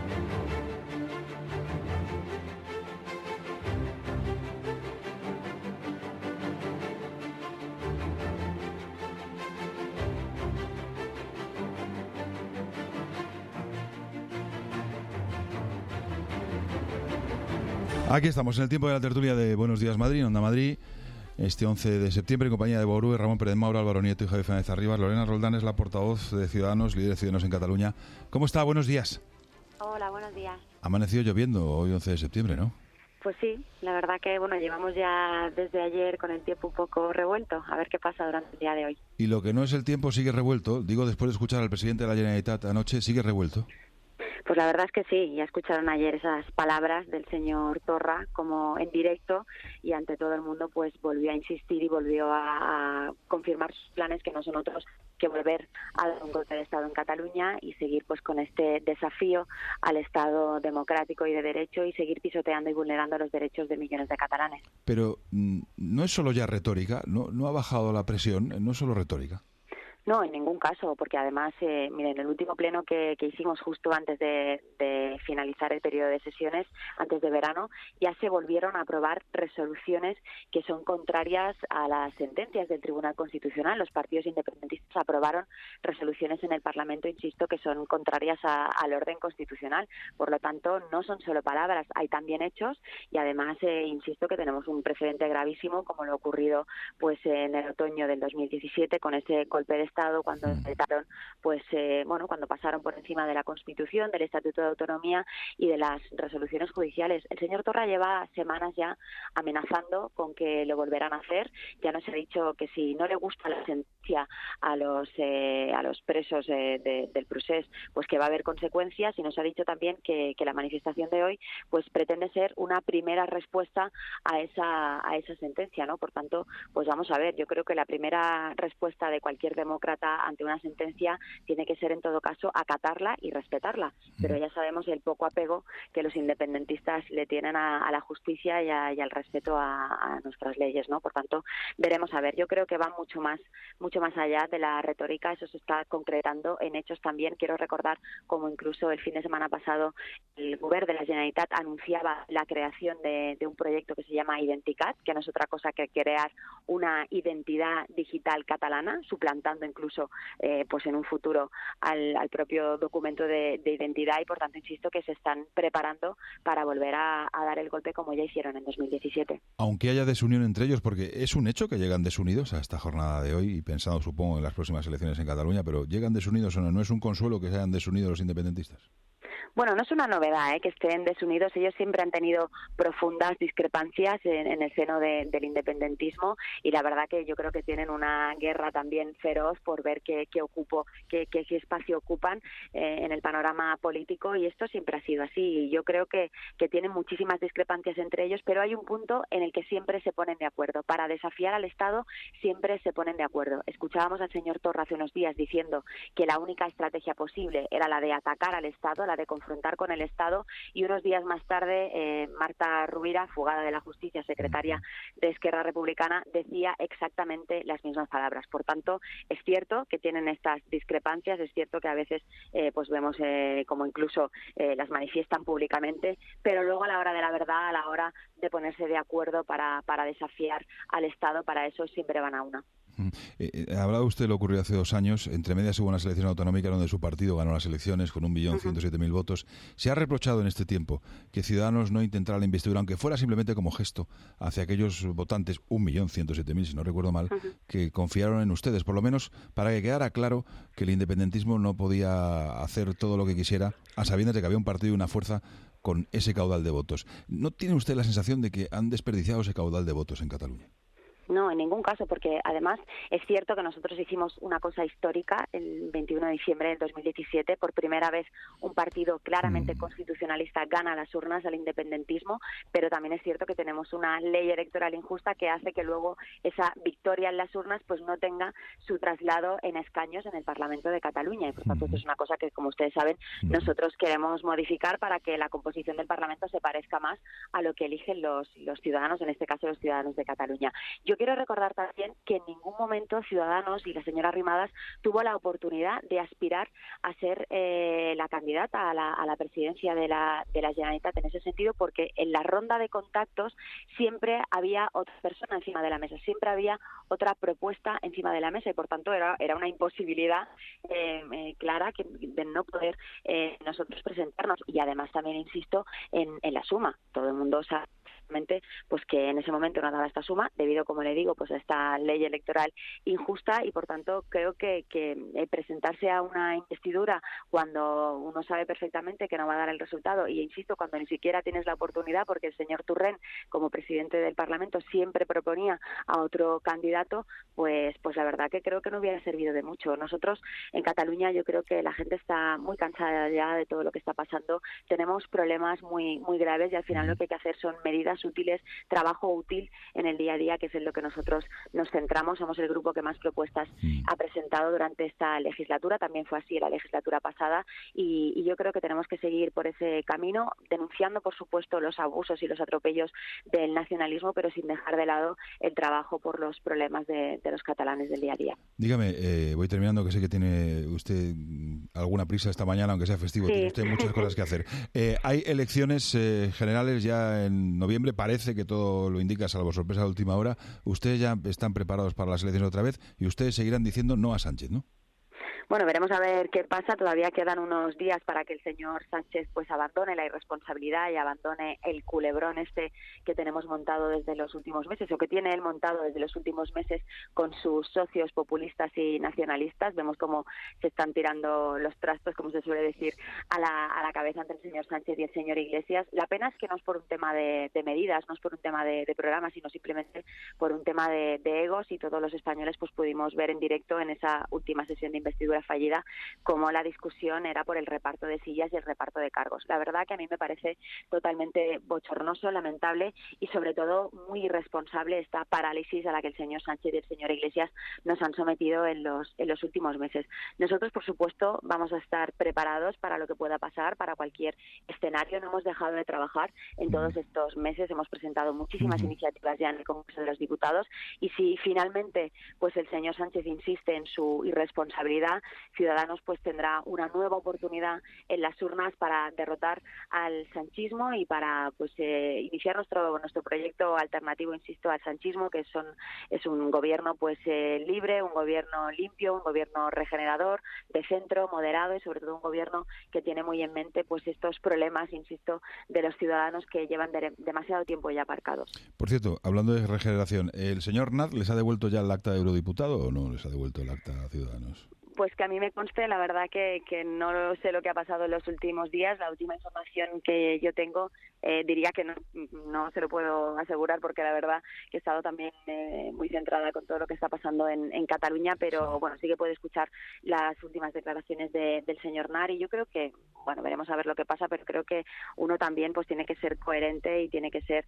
Aquí estamos en el tiempo de la tertulia de Buenos Días Madrid, Onda Madrid, este 11 de septiembre, en compañía de Borúe, Ramón Pérez Maura, Álvaro Nieto y Javier Fernández Arribas. Lorena Roldán es la portavoz de Ciudadanos, líder de Ciudadanos en Cataluña. ¿Cómo está? Buenos días. Hola, buenos días. Ha amanecido lloviendo hoy 11 de septiembre, ¿no? Pues sí, la verdad que llevamos ya desde ayer con el tiempo un poco revuelto. A ver qué pasa durante el día de hoy. Y lo que no es el tiempo sigue revuelto, digo después de escuchar al presidente de la Generalitat anoche, sigue revuelto. Pues la verdad es que sí, ya escucharon ayer esas palabras del señor Torra como en directo y ante todo el mundo pues volvió a insistir y volvió a confirmar sus planes, que no son otros que volver a dar un golpe de Estado en Cataluña y seguir pues con este desafío al Estado democrático y de derecho y seguir pisoteando y vulnerando los derechos de millones de catalanes. Pero no es solo ya retórica, no ha bajado la presión, no es solo retórica. No, en ningún caso, porque además, miren, el último pleno que hicimos justo antes de finalizar el periodo de sesiones, antes de verano, ya se volvieron a aprobar resoluciones que son contrarias a las sentencias del Tribunal Constitucional. Los partidos independentistas aprobaron resoluciones en el Parlamento, insisto, que son contrarias al orden constitucional. Por lo tanto, no son solo palabras, hay también hechos y además, insisto, que tenemos un precedente gravísimo como lo ocurrido pues en el otoño del 2017 con ese golpe de Estado cuando cuando pasaron por encima de la Constitución, del Estatuto de Autonomía y de las resoluciones judiciales. El señor Torra lleva semanas ya amenazando con que lo volverán a hacer. Ya nos ha dicho que si no le gusta la sentencia a los presos del procés, pues que va a haber consecuencias, y nos ha dicho también que la manifestación de hoy pues pretende ser una primera respuesta a esa sentencia, ¿no? Por tanto, pues vamos a ver, yo creo que la primera respuesta de cualquier demócrata ante una sentencia tiene que ser en todo caso acatarla y respetarla, pero ya sabemos el poco apego que los independentistas le tienen a la justicia y al respeto a nuestras leyes, ¿no? Por tanto, veremos a ver. Yo creo que va mucho más allá de la retórica, eso se está concretando en hechos también. Quiero recordar como incluso el fin de semana pasado el Govern de la Generalitat anunciaba la creación de un proyecto que se llama Identicat, que no es otra cosa que crear una identidad digital catalana, suplantando incluso pues en un futuro al propio documento de identidad, y por tanto insisto que se están preparando para volver a dar el golpe como ya hicieron en 2017. Aunque haya desunión entre ellos, porque es un hecho que llegan desunidos a esta jornada de hoy y pensado supongo en las próximas elecciones en Cataluña, pero ¿llegan desunidos o no? ¿No es un consuelo que se hayan desunido los independentistas? Bueno, no es una novedad que estén desunidos. Ellos siempre han tenido profundas discrepancias en el seno del independentismo, y la verdad que yo creo que tienen una guerra también feroz por ver qué espacio ocupan en el panorama político, y esto siempre ha sido así. Y yo creo que tienen muchísimas discrepancias entre ellos, pero hay un punto en el que siempre se ponen de acuerdo. Para desafiar al Estado siempre se ponen de acuerdo. Escuchábamos al señor Torra hace unos días diciendo que la única estrategia posible era la de atacar al Estado, la de confrontar con el Estado, y unos días más tarde Marta Rovira, fugada de la Justicia, secretaria de Esquerra Republicana, decía exactamente las mismas palabras. Por tanto, es cierto que tienen estas discrepancias, es cierto que a veces pues vemos como incluso las manifiestan públicamente, pero luego a la hora de la verdad, a la hora de ponerse de acuerdo para desafiar al Estado, para eso siempre van a una. Hablaba usted de lo ocurrido hace 2 años. Entre medias hubo una selección autonómica donde su partido ganó las elecciones con 1.107.000 votos. Se ha reprochado en este tiempo que Ciudadanos no intentara la investidura, aunque fuera simplemente como gesto hacia aquellos votantes, 1.107.000, si no recuerdo mal, que confiaron en ustedes, por lo menos para que quedara claro que el independentismo no podía hacer todo lo que quisiera, a sabiendas de que había un partido y una fuerza con ese caudal de votos. ¿No tiene usted la sensación de que han desperdiciado ese caudal de votos en Cataluña? No, en ningún caso, porque además es cierto que nosotros hicimos una cosa histórica el 21 de diciembre del 2017. Por primera vez un partido claramente constitucionalista gana las urnas al independentismo, pero también es cierto que tenemos una ley electoral injusta que hace que luego esa victoria en las urnas pues no tenga su traslado en escaños en el Parlamento de Cataluña. Y por tanto, esto es una cosa que, como ustedes saben, nosotros queremos modificar para que la composición del Parlamento se parezca más a lo que eligen los ciudadanos, en este caso los ciudadanos de Cataluña. Yo quiero recordar también que en ningún momento Ciudadanos y la señora Arrimadas tuvo la oportunidad de aspirar a ser la candidata a la presidencia de la Generalitat en ese sentido, porque en la ronda de contactos siempre había otra persona encima de la mesa, siempre había otra propuesta encima de la mesa y por tanto era una imposibilidad clara de no poder nosotros presentarnos. Y además también insisto en la suma. Todo el mundo sabe pues que en ese momento no daba esta suma debido, como le digo, pues a esta ley electoral injusta y por tanto creo que presentarse a una investidura cuando uno sabe perfectamente que no va a dar el resultado y insisto, cuando ni siquiera tienes la oportunidad, porque el señor Torrent como presidente del Parlamento siempre proponía a otro candidato, pues la verdad que creo que no hubiera servido de mucho. Nosotros en Cataluña yo creo que la gente está muy cansada ya de todo lo que está pasando, tenemos problemas muy graves y al final lo que hay que hacer son medidas útiles, trabajo útil en el día a día, que es en lo que nosotros nos centramos. Somos el grupo que más propuestas ha presentado durante esta legislatura, también fue así en la legislatura pasada y yo creo que tenemos que seguir por ese camino, denunciando por supuesto los abusos y los atropellos del nacionalismo, pero sin dejar de lado el trabajo por los problemas de los catalanes del día a día. Dígame, voy terminando, que sé que tiene usted alguna prisa esta mañana, aunque sea festivo, tiene usted muchas cosas que hacer. Hay elecciones generales ya en noviembre, parece que todo lo indica, salvo sorpresa de última hora. Ustedes ya están preparados para las elecciones otra vez y ustedes seguirán diciendo no a Sánchez, ¿no? Bueno, veremos a ver qué pasa. Todavía quedan unos días para que el señor Sánchez pues abandone la irresponsabilidad y abandone el culebrón que tenemos montado desde los últimos meses, o que tiene él montado desde los últimos meses con sus socios populistas y nacionalistas. Vemos cómo se están tirando los trastos, como se suele decir, a la cabeza ante el señor Sánchez y el señor Iglesias. La pena es que no es por un tema de medidas, no es por un tema de programas, sino simplemente por un tema de egos, y todos los españoles pues pudimos ver en directo en esa última sesión de investidura fallida como la discusión era por el reparto de sillas y el reparto de cargos. La verdad que a mí me parece totalmente bochornoso, lamentable y sobre todo muy irresponsable esta parálisis a la que el señor Sánchez y el señor Iglesias nos han sometido en los últimos meses. Nosotros, por supuesto, vamos a estar preparados para lo que pueda pasar, para cualquier escenario. No hemos dejado de trabajar en todos estos meses, hemos presentado muchísimas iniciativas ya en el Congreso de los Diputados y si finalmente pues el señor Sánchez insiste en su irresponsabilidad, Ciudadanos pues tendrá una nueva oportunidad en las urnas para derrotar al sanchismo y para pues iniciar nuestro proyecto alternativo, insisto, al sanchismo, que es un gobierno pues libre, un gobierno limpio, un gobierno regenerador, de centro, moderado y sobre todo un gobierno que tiene muy en mente pues estos problemas, insisto, de los ciudadanos que llevan demasiado tiempo ya aparcados. Por cierto, hablando de regeneración, ¿el señor Nat les ha devuelto ya el acta de eurodiputado o no les ha devuelto el acta a Ciudadanos? Pues que a mí me conste, la verdad que no sé lo que ha pasado en los últimos días. La última información que yo tengo diría que no se lo puedo asegurar porque la verdad que he estado también muy centrada con todo lo que está pasando en Cataluña, pero bueno, sí que puedo escuchar las últimas declaraciones del señor Nar y yo creo que, bueno, veremos a ver lo que pasa, pero creo que uno también pues tiene que ser coherente y tiene que ser,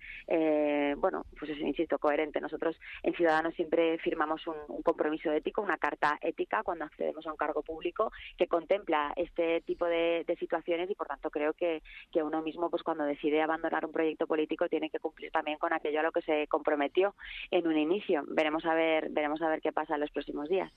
bueno, pues eso, insisto, coherente. Nosotros en Ciudadanos siempre firmamos un compromiso ético, una carta ética cuando accedemos a un cargo público que contempla este tipo de situaciones y por tanto creo que uno mismo pues cuando decide abandonar un proyecto político tiene que cumplir también con aquello a lo que se comprometió en un inicio. Veremos a ver qué pasa en los próximos días.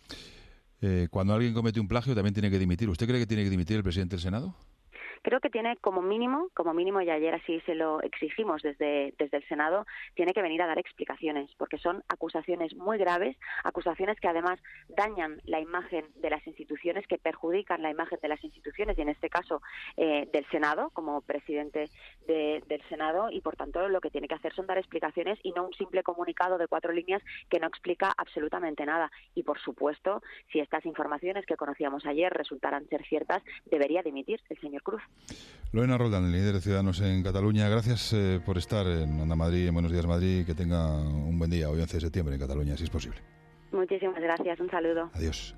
Cuando alguien comete un plagio también tiene que dimitir. ¿Usted cree que tiene que dimitir el presidente del Senado? Creo que tiene como mínimo, y ayer así se lo exigimos desde el Senado, tiene que venir a dar explicaciones, porque son acusaciones muy graves, acusaciones que además dañan la imagen de las instituciones, que perjudican la imagen de las instituciones, y en este caso del Senado, como presidente del Senado, y por tanto lo que tiene que hacer son dar explicaciones y no un simple comunicado de 4 líneas que no explica absolutamente nada. Y por supuesto, si estas informaciones que conocíamos ayer resultaran ser ciertas, debería dimitir el señor Cruz. Lorena Roldán, el líder de Ciudadanos en Cataluña, gracias por estar en Onda Madrid, en Buenos Días Madrid, que tenga un buen día hoy 11 de septiembre en Cataluña, si es posible. Muchísimas gracias, un saludo. Adiós.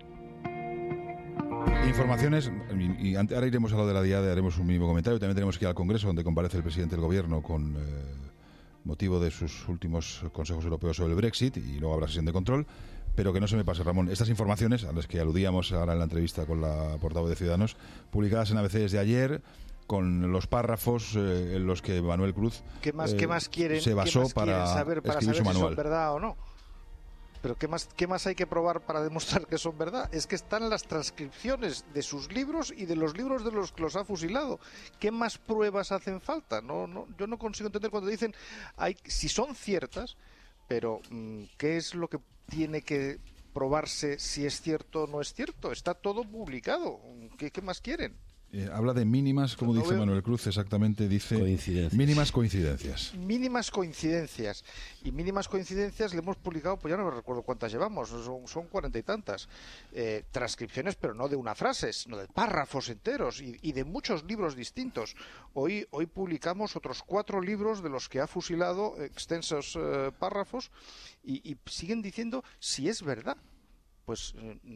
Informaciones, y ahora iremos a lo de la Diada, haremos un mínimo comentario, también tenemos que ir al Congreso, donde comparece el presidente del Gobierno con motivo de sus últimos consejos europeos sobre el Brexit, y luego habrá sesión de control. Pero que no se me pase, Ramón, estas informaciones a las que aludíamos ahora en la entrevista con la portavoz de Ciudadanos, publicadas en ABC desde ayer, con los párrafos en los que Manuel Cruz ¿Qué más quieren, se basó para saber escribir su si manual. son verdad o no? Pero ¿qué más hay que probar para demostrar que son verdad? Es que están las transcripciones de sus libros y de los libros de los que los ha fusilado. ¿Qué más pruebas hacen falta? Yo no consigo entender cuando dicen si son ciertas, pero ¿qué es lo que tiene que probarse si es cierto o no es cierto? Está todo publicado. ¿Qué más quieren? Habla de mínimas, como dice Manuel Cruz, exactamente, dice mínimas coincidencias. Mínimas coincidencias. Y mínimas coincidencias le hemos publicado, pues ya no me recuerdo cuántas llevamos, son 40 y tantas. Transcripciones, pero no de una frase, sino de párrafos enteros y de muchos libros distintos. Hoy publicamos otros 4 libros de los que ha fusilado, extensos párrafos, y siguen diciendo si es verdad. Pues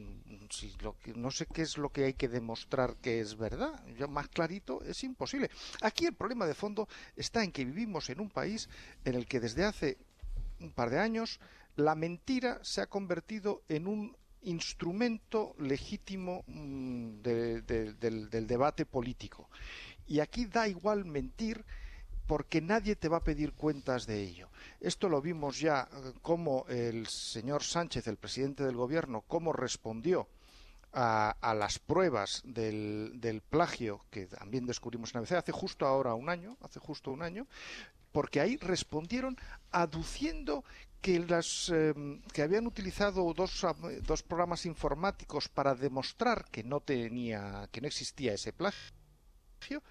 no sé qué es lo que hay que demostrar que es verdad. Ya más clarito es imposible. Aquí el problema de fondo está en que vivimos en un país en el que desde hace un par de años la mentira se ha convertido en un instrumento legítimo del debate político. Y aquí da igual mentir, porque nadie te va a pedir cuentas de ello. Esto lo vimos ya como el señor Sánchez, el presidente del Gobierno, cómo respondió a las pruebas del plagio que también descubrimos en ABC hace justo un año, porque ahí respondieron aduciendo que que habían utilizado dos programas informáticos para demostrar que no existía ese plagio.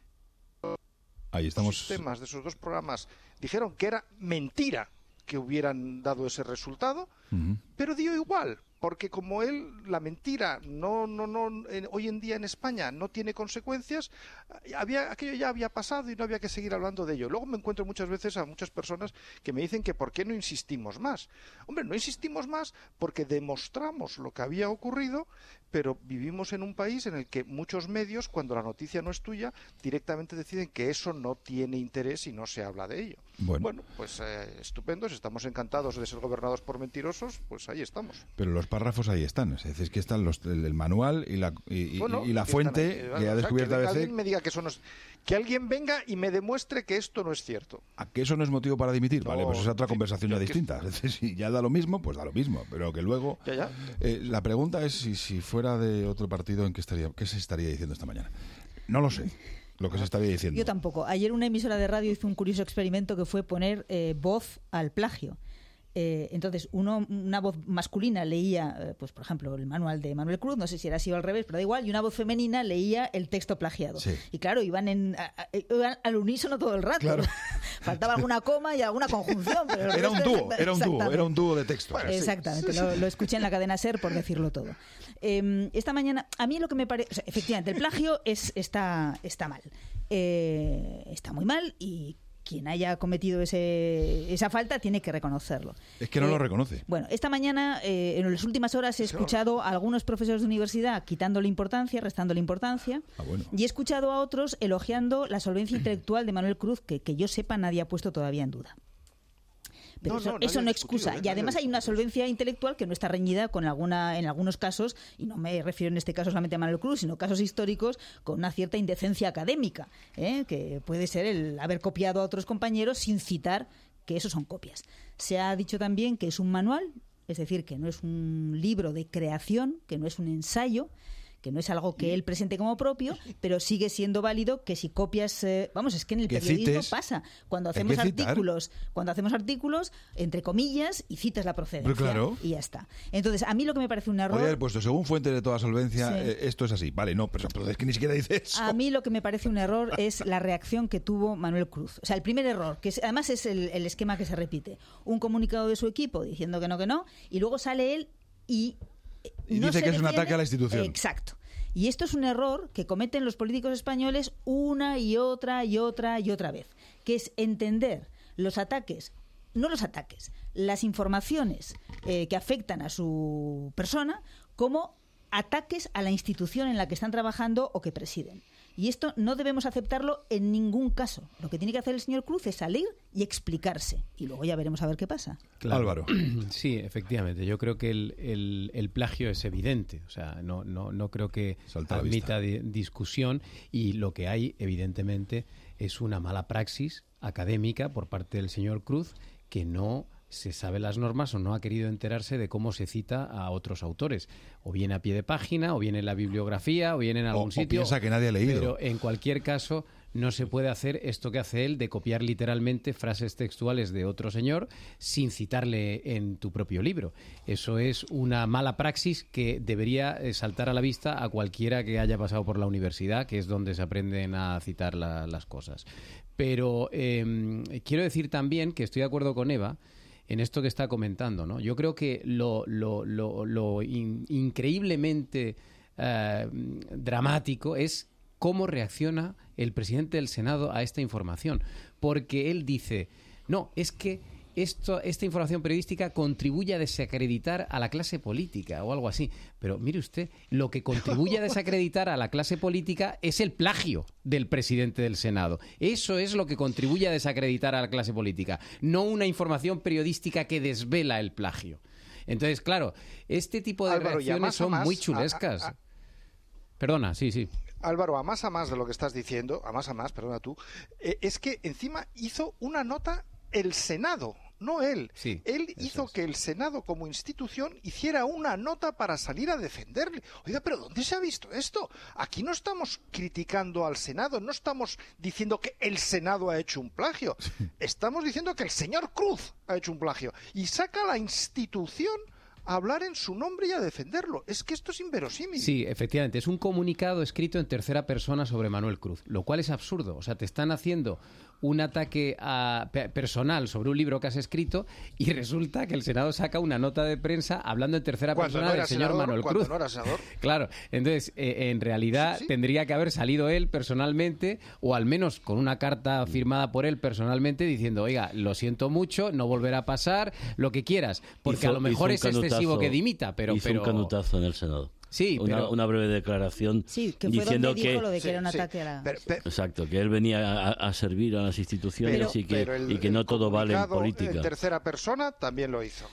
Ahí estamos. Los sistemas de esos dos programas dijeron que era mentira que hubieran dado ese resultado, pero dio igual, porque como la mentira hoy en día en España no tiene consecuencias, aquello ya había pasado y no había que seguir hablando de ello. Luego me encuentro muchas veces a muchas personas que me dicen que ¿por qué no insistimos más? Hombre, no insistimos más porque demostramos lo que había ocurrido, pero vivimos en un país en el que muchos medios, cuando la noticia no es tuya, directamente deciden que eso no tiene interés y no se habla de ello. Bueno, pues estupendo, si estamos encantados de ser gobernados por mentirosos, pues ahí estamos. Pero los párrafos ahí están, es decir, que están el manual y la fuente que ha descubierto ABC. Que alguien me diga que eso no es, que alguien venga y me demuestre que esto no es cierto. ¿A que eso no es motivo para dimitir? Vale, pues es otra conversación ya distinta. Es decir, si ya da lo mismo, pues da lo mismo, pero que luego la pregunta es si fuera de otro partido, ¿qué se estaría diciendo esta mañana? No lo sé. Lo que se estaría diciendo. Yo tampoco. Ayer una emisora de radio hizo un curioso experimento que fue poner voz al plagio. Entonces, una voz masculina leía, pues por ejemplo, el manual de Manuel Cruz, no sé si era así o al revés, pero da igual, y una voz femenina leía el texto plagiado. Sí. Y claro, iban al unísono todo el rato. Claro. Faltaba alguna coma y alguna conjunción. Pero era un dúo de texto. Bueno, exactamente, lo escuché en la cadena SER por decirlo todo. Esta mañana, a mí lo que me parece, o sea, efectivamente, el plagio está mal. Está muy mal y quien haya cometido esa falta tiene que reconocerlo. Es que no lo reconoce. Bueno, esta mañana, en las últimas horas, he escuchado a algunos profesores de universidad quitándole importancia, restándole importancia, y he escuchado a otros elogiando la solvencia intelectual de Manuel Cruz, que yo sepa nadie ha puesto todavía en duda. Pero eso no excusa. Y además hay una solvencia intelectual que no está reñida con en algunos casos, y no me refiero en este caso solamente a Manuel Cruz, sino casos históricos con una cierta indecencia académica, que puede ser el haber copiado a otros compañeros sin citar que eso son copias. Se ha dicho también que es un manual, es decir, que no es un libro de creación, que no es un ensayo, que no es algo que él presente como propio, pero sigue siendo válido que si copias, es que en el periodismo pasa, cuando hacemos artículos, entre comillas, y citas la procedencia, y ya está. Entonces, a mí lo que me parece un error... Podría haber puesto, según fuentes de toda solvencia, esto es así. Vale, no, pero es que ni siquiera dice eso. A mí lo que me parece un error es la reacción que tuvo Manuel Cruz. O sea, el primer error, que además es el esquema que se repite. Un comunicado de su equipo diciendo que no, y luego sale él y dice que es un ataque a la institución. Exacto. Y esto es un error que cometen los políticos españoles una y otra vez, que es entender las informaciones que afectan a su persona como ataques a la institución en la que están trabajando o que presiden. Y esto no debemos aceptarlo en ningún caso. Lo que tiene que hacer el señor Cruz es salir y explicarse. Y luego ya veremos a ver qué pasa. Claro. Álvaro. Sí, efectivamente. Yo creo que el plagio es evidente. O sea, no creo que admita discusión. Y lo que hay, evidentemente, es una mala praxis académica por parte del señor Cruz, que no se sabe las normas o no ha querido enterarse de cómo se cita a otros autores. O bien a pie de página, o bien en la bibliografía, o bien en algún sitio. O piensa que nadie ha leído. Pero en cualquier caso, no se puede hacer esto que hace él, de copiar literalmente frases textuales de otro señor sin citarle en tu propio libro. Eso es una mala praxis que debería saltar a la vista a cualquiera que haya pasado por la universidad, que es donde se aprenden a citar las cosas. Pero quiero decir también que estoy de acuerdo con Eva en esto que está comentando, ¿no? Yo creo que lo increíblemente dramático es cómo reacciona el presidente del Senado a esta información. Porque él dice, no, es que esta información periodística contribuye a desacreditar a la clase política o algo así. Pero mire usted, lo que contribuye a desacreditar a la clase política es el plagio del presidente del Senado. Eso es lo que contribuye a desacreditar a la clase política, no una información periodística que desvela el plagio. Entonces, claro, este tipo de reacciones son muy chulescas. Perdona, sí. Álvaro, a más de lo que estás diciendo, perdona tú, es que encima hizo una nota el Senado, no él. Sí, él hizo que el Senado como institución hiciera una nota para salir a defenderle. Oiga, pero ¿dónde se ha visto esto? Aquí no estamos criticando al Senado, no estamos diciendo que el Senado ha hecho un plagio. Estamos diciendo que el señor Cruz ha hecho un plagio. Y saca a la institución a hablar en su nombre y a defenderlo. Es que esto es inverosímil. Sí, efectivamente. Es un comunicado escrito en tercera persona sobre Manuel Cruz, lo cual es absurdo. O sea, te están haciendo un ataque personal sobre un libro que has escrito y resulta que el Senado saca una nota de prensa hablando en tercera persona del señor Manuel Cruz. No era senador. Claro, entonces en realidad tendría que haber salido él personalmente, o al menos con una carta firmada por él personalmente diciendo, oiga, lo siento mucho, no volverá a pasar, lo que quieras, porque a lo mejor es excesivo que dimita, pero... Hizo un canutazo en el Senado. Sí, una breve declaración que diciendo fue donde dijo lo de que era un ataque a la... Exacto, que él venía a servir a las instituciones y que no todo vale en política. En tercera persona también lo hizo.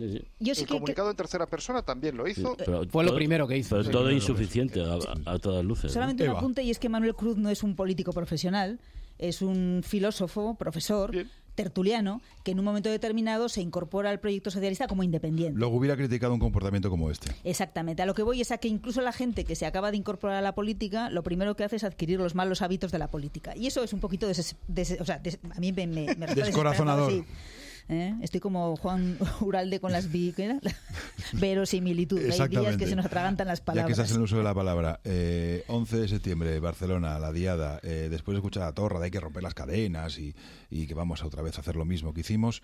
El comunicado en tercera persona también lo hizo. Fue lo primero que hizo. Pero todo insuficiente a todas luces. Solamente un apunte, y es que Manuel Cruz no es un político profesional, es un filósofo, profesor, tertuliano, que en un momento determinado se incorpora al proyecto socialista como independiente. Luego hubiera criticado un comportamiento como este. Exactamente. A lo que voy es a que incluso la gente que se acaba de incorporar a la política, lo primero que hace es adquirir los malos hábitos de la política. Y eso es un poquito a mí me descorazonador. Sí. Estoy como Juan Uralde con las verosimilitudes. Hay días que se nos atragantan las palabras. Ya que estás en el uso de la palabra, 11 de septiembre, Barcelona, la diada, después de escuchar a Torra de hay que romper las cadenas y que vamos a otra vez a hacer lo mismo que hicimos,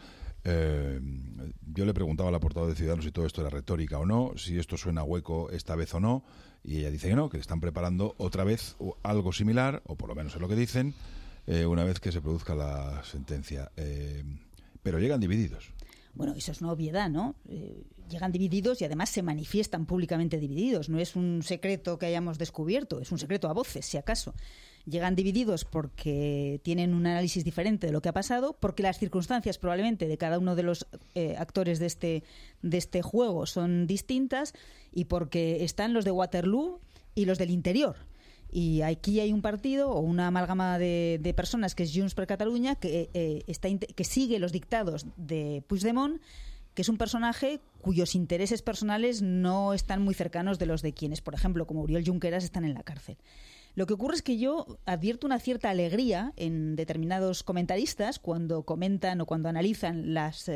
yo le preguntaba a la portavoz de Ciudadanos si todo esto era retórica o no, si esto suena hueco esta vez o no, y ella dice que no, que están preparando otra vez algo similar, o por lo menos es lo que dicen, una vez que se produzca la sentencia. Pero llegan divididos. Bueno, eso es una obviedad, ¿no? Llegan divididos y además se manifiestan públicamente divididos. No es un secreto que hayamos descubierto, es un secreto a voces, si acaso. Llegan divididos porque tienen un análisis diferente de lo que ha pasado, porque las circunstancias probablemente de cada uno de los actores de este juego son distintas, y porque están los de Waterloo y los del interior. Y aquí hay un partido o una amalgama de personas que es Junts per Catalunya que sigue los dictados de Puigdemont, que es un personaje cuyos intereses personales no están muy cercanos de los de quienes, por ejemplo, como Oriol Junqueras, están en la cárcel. Lo que ocurre es que yo advierto una cierta alegría en determinados comentaristas cuando comentan o cuando analizan las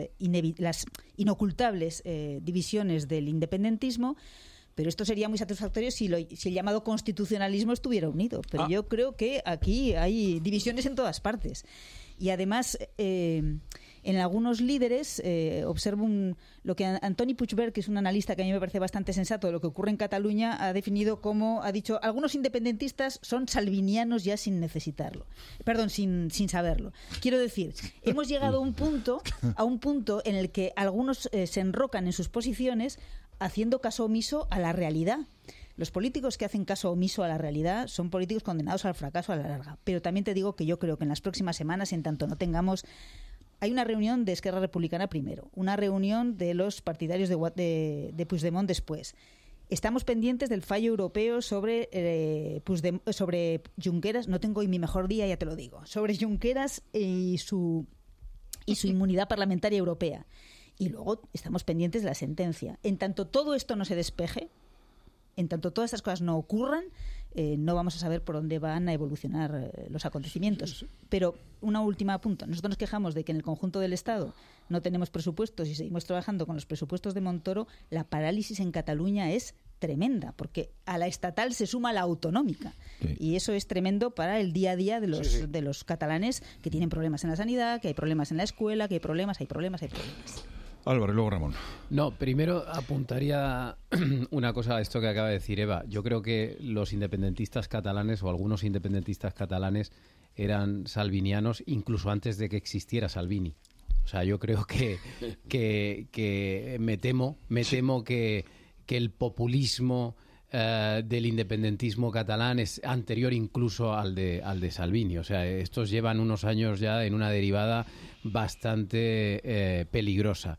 inocultables divisiones del independentismo. Pero esto sería muy satisfactorio si el llamado constitucionalismo estuviera unido. Pero yo creo que aquí hay divisiones en todas partes. Y además, En algunos líderes observo lo que Antoni Puigverd, que es un analista que a mí me parece bastante sensato de lo que ocurre en Cataluña, ha definido como, ha dicho, algunos independentistas son salvinianos ya sin necesitarlo. Perdón, sin saberlo. Quiero decir, hemos llegado a un punto en el que algunos se enrocan en sus posiciones haciendo caso omiso a la realidad. Los políticos que hacen caso omiso a la realidad son políticos condenados al fracaso a la larga. Pero también te digo que yo creo que en las próximas semanas, en tanto no tengamos... Hay una reunión de Esquerra Republicana primero, una reunión de los partidarios de Puigdemont después. Estamos pendientes del fallo europeo sobre Junqueras. No tengo hoy mi mejor día, ya te lo digo. Sobre Junqueras y su inmunidad parlamentaria europea. Y luego estamos pendientes de la sentencia. En tanto todo esto no se despeje, en tanto todas estas cosas no ocurran, no vamos a saber por dónde van a evolucionar los acontecimientos. Pero una última punto. Nosotros nos quejamos de que en el conjunto del Estado no tenemos presupuestos y seguimos trabajando con los presupuestos de Montoro. La parálisis en Cataluña es tremenda, porque a la estatal se suma la autonómica. Sí. Y eso es tremendo para el día a día de los catalanes, que tienen problemas en la sanidad, que hay problemas en la escuela, que hay problemas. Álvaro, y luego Ramón. No, primero apuntaría una cosa a esto que acaba de decir Eva. Yo creo que los independentistas catalanes o algunos independentistas catalanes eran salvinianos incluso antes de que existiera Salvini. O sea, yo creo que me temo que el populismo del independentismo catalán es anterior incluso al de Salvini. O sea, estos llevan unos años ya en una derivada bastante peligrosa.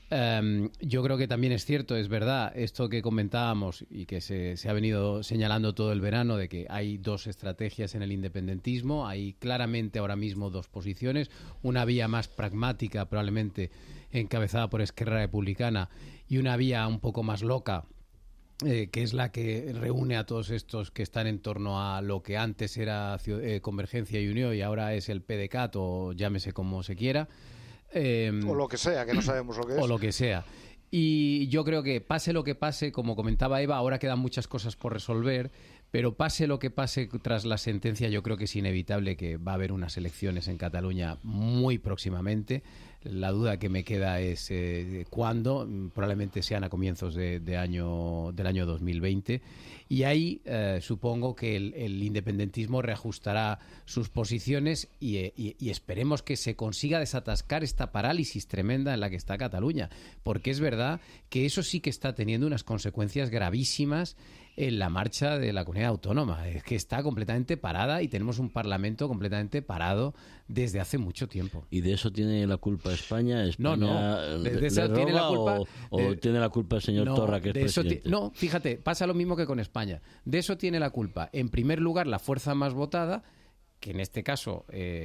Yo creo que también es cierto, es verdad, esto que comentábamos y que se ha venido señalando todo el verano, de que hay dos estrategias en el independentismo. Hay claramente ahora mismo dos posiciones, una vía más pragmática, probablemente encabezada por Esquerra Republicana, y una vía un poco más loca, que es la que reúne a todos estos que están en torno a lo que antes era Convergencia y Unió y ahora es el PDeCAT, o llámese como se quiera. O lo que sea, que no sabemos lo que es. O lo que sea. Y yo creo que pase lo que pase, como comentaba Eva, ahora quedan muchas cosas por resolver, pero pase lo que pase tras la sentencia, yo creo que es inevitable que va a haber unas elecciones en Cataluña muy próximamente. La duda que me queda es cuándo, probablemente sean a comienzos del año 2020. Y ahí supongo que el independentismo reajustará sus posiciones y esperemos que se consiga desatascar esta parálisis tremenda en la que está Cataluña. Porque es verdad que eso sí que está teniendo unas consecuencias gravísimas en la marcha de la comunidad autónoma. Es que está completamente parada y tenemos un Parlamento completamente parado desde hace mucho tiempo. ¿Y de eso tiene la culpa España? ¿España no. De eso tiene la culpa, o tiene la culpa el señor Torra, que es presidente? No, fíjate, pasa lo mismo que con España. De eso tiene la culpa, en primer lugar, la fuerza más votada, que en este caso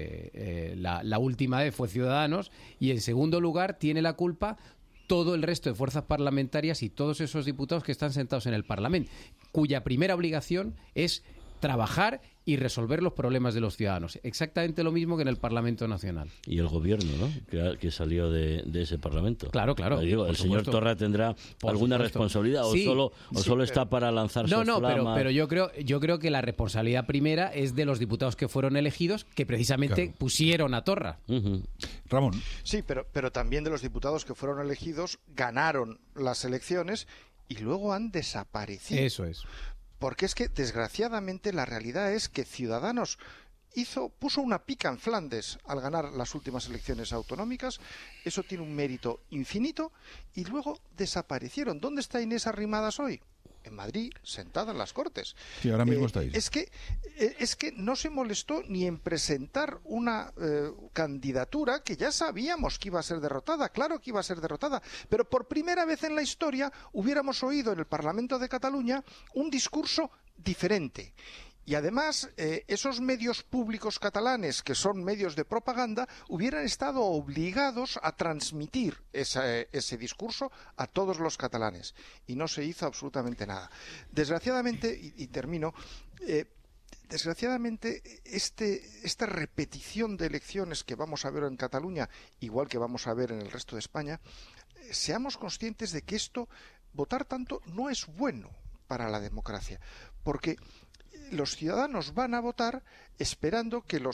la última vez fue Ciudadanos, y en segundo lugar tiene la culpa todo el resto de fuerzas parlamentarias y todos esos diputados que están sentados en el Parlamento, cuya primera obligación es trabajar y resolver los problemas de los ciudadanos. Exactamente lo mismo que en el Parlamento Nacional. Y el gobierno, ¿no? Que salió de ese Parlamento. Claro. Digo, ¿el señor Torra tendrá alguna responsabilidad o solo está para lanzar su flama? Pero yo creo que la responsabilidad primera es de los diputados que fueron elegidos, que precisamente pusieron a Torra. Ramón. Sí, pero también de los diputados que fueron elegidos, ganaron las elecciones y luego han desaparecido. Eso es. Porque es que, desgraciadamente, la realidad es que Ciudadanos puso una pica en Flandes al ganar las últimas elecciones autonómicas. Eso tiene un mérito infinito. Y luego desaparecieron. ¿Dónde está Inés Arrimadas hoy? En Madrid, sentada en las Cortes. Sí, ahora mismo está ahí. Es que no se molestó ni en presentar una candidatura que ya sabíamos que iba a ser derrotada. Claro que iba a ser derrotada. Pero por primera vez en la historia hubiéramos oído en el Parlamento de Cataluña un discurso diferente. Y además, esos medios públicos catalanes, que son medios de propaganda, hubieran estado obligados a transmitir ese discurso a todos los catalanes. Y no se hizo absolutamente nada. Desgraciadamente, y termino, desgraciadamente, esta repetición de elecciones que vamos a ver en Cataluña, igual que vamos a ver en el resto de España, seamos conscientes de que votar tanto no es bueno para la democracia. Porque los ciudadanos van a votar esperando que los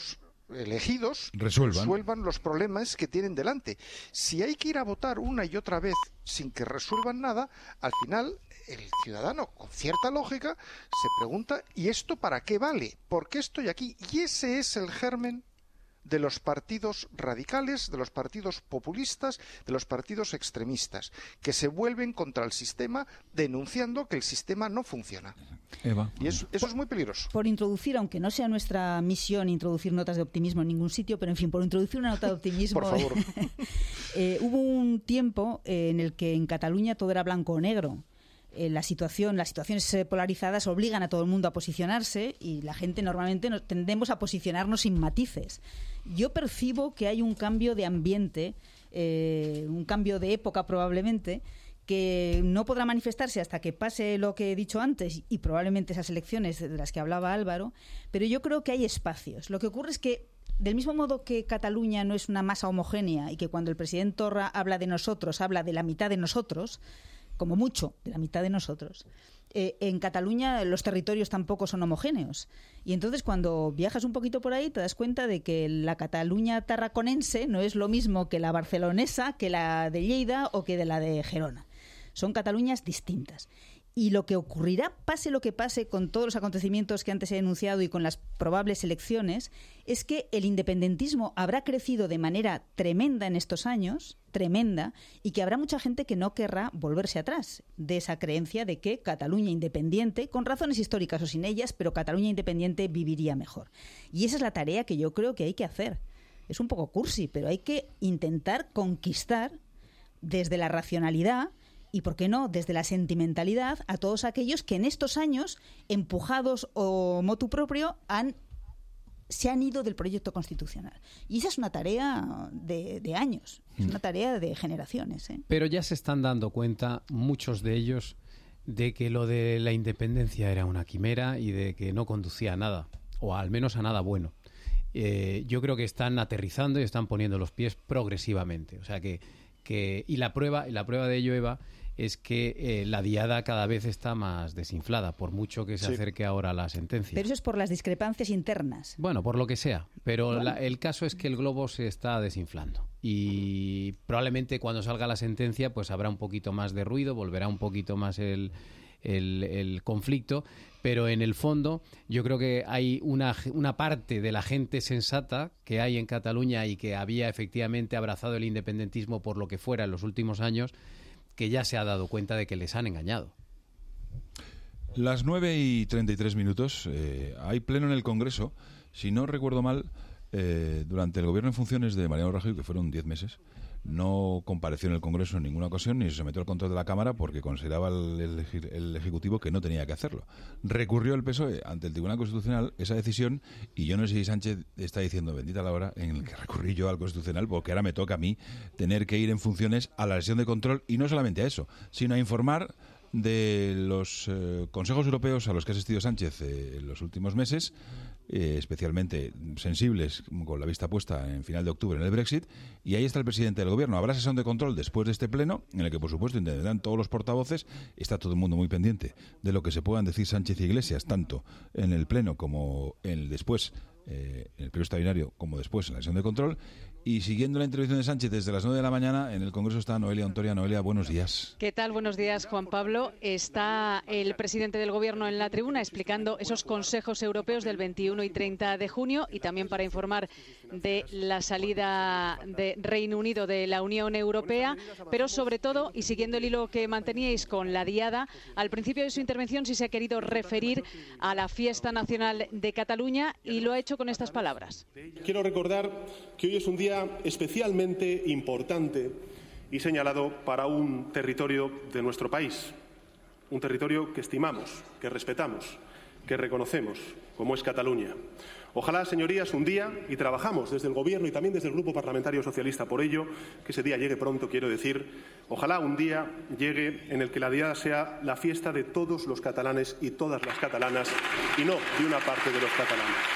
elegidos resuelvan los problemas que tienen delante. Si hay que ir a votar una y otra vez sin que resuelvan nada, al final el ciudadano, con cierta lógica, se pregunta, ¿y esto para qué vale? ¿Por qué estoy aquí? Y ese es el germen de los partidos radicales, de los partidos populistas, de los partidos extremistas, que se vuelven contra el sistema denunciando que el sistema no funciona. Eva. Y eso es muy peligroso. Por introducir, aunque no sea nuestra misión introducir notas de optimismo en ningún sitio, pero en fin, por introducir una nota de optimismo. Por favor. Hubo un tiempo en el que en Cataluña todo era blanco o negro. Las situaciones polarizadas obligan a todo el mundo a posicionarse y la gente normalmente tendemos a posicionarnos sin matices. Yo percibo que hay un cambio de ambiente, un cambio de época probablemente, que no podrá manifestarse hasta que pase lo que he dicho antes y probablemente esas elecciones de las que hablaba Álvaro, pero yo creo que hay espacios. Lo que ocurre es que del mismo modo que Cataluña no es una masa homogénea y que cuando el presidente Torra habla de nosotros, habla de la mitad de nosotros, como mucho, de la mitad de nosotros. En Cataluña los territorios tampoco son homogéneos. Y entonces cuando viajas un poquito por ahí te das cuenta de que la Cataluña tarraconense no es lo mismo que la barcelonesa, que la de Lleida o que de la de Gerona. Son Cataluñas distintas. Y lo que ocurrirá, pase lo que pase, con todos los acontecimientos que antes he denunciado y con las probables elecciones, es que el independentismo habrá crecido de manera tremenda en estos años, tremenda, y que habrá mucha gente que no querrá volverse atrás de esa creencia de que Cataluña independiente, con razones históricas o sin ellas, pero Cataluña independiente viviría mejor. Y esa es la tarea que yo creo que hay que hacer. Es un poco cursi, pero hay que intentar conquistar desde la racionalidad y, ¿por qué no?, desde la sentimentalidad a todos aquellos que en estos años, empujados o motu propio, se han ido del proyecto constitucional. Y esa es una tarea de años, es una tarea de generaciones. Pero ya se están dando cuenta, muchos de ellos, de que lo de la independencia era una quimera y de que no conducía a nada, o al menos a nada bueno. Yo creo que están aterrizando y están poniendo los pies progresivamente. O sea y la prueba de ello, Eva, es que la diada cada vez está más desinflada, por mucho que se acerque ahora la sentencia. Pero eso es por las discrepancias internas. Bueno, por lo que sea. Pero el caso es que el globo se está desinflando. Y probablemente cuando salga la sentencia pues habrá un poquito más de ruido, volverá un poquito más el conflicto, pero en el fondo yo creo que hay una parte de la gente sensata que hay en Cataluña y que había efectivamente abrazado el independentismo por lo que fuera en los últimos años, que ya se ha dado cuenta de que les han engañado. Las 9:33, hay pleno en el Congreso. Si no recuerdo mal, durante el gobierno en funciones de Mariano Rajoy, que fueron 10 meses, no compareció en el Congreso en ninguna ocasión ni se sometió al control de la Cámara porque consideraba el Ejecutivo que no tenía que hacerlo. Recurrió el PSOE ante el Tribunal Constitucional esa decisión y yo no sé si Sánchez está diciendo bendita la hora en el que recurrí yo al Constitucional porque ahora me toca a mí tener que ir en funciones a la sesión de control y no solamente a eso, sino a informar de los consejos europeos a los que ha asistido Sánchez en los últimos meses, especialmente sensibles con la vista puesta en final de octubre en el Brexit, y ahí está el presidente del gobierno. Habrá sesión de control después de este pleno en el que por supuesto intervendrán todos los portavoces. Está todo el mundo muy pendiente de lo que se puedan decir Sánchez y Iglesias, tanto en el pleno como en el después, en el periodo extraordinario, como después en la sesión de control. Y siguiendo la intervención de Sánchez desde las 9 de la mañana, en el Congreso está Noelia Ontoria. Noelia, buenos días. ¿Qué tal? Buenos días, Juan Pablo. Está el presidente del Gobierno en la tribuna explicando esos consejos europeos del 21 y 30 de junio y también para informar de la salida de Reino Unido de la Unión Europea, pero sobre todo, y siguiendo el hilo que manteníais con la diada, al principio de su intervención sí se ha querido referir a la fiesta nacional de Cataluña y lo ha hecho con estas palabras. Quiero recordar que hoy es un día especialmente importante y señalado para un territorio de nuestro país, un territorio que estimamos, que respetamos, que reconocemos, como es Cataluña. Ojalá, señorías, un día, y trabajamos desde el Gobierno y también desde el Grupo Parlamentario Socialista por ello, que ese día llegue pronto, quiero decir, ojalá un día llegue en el que la diada sea la fiesta de todos los catalanes y todas las catalanas y no de una parte de los catalanes.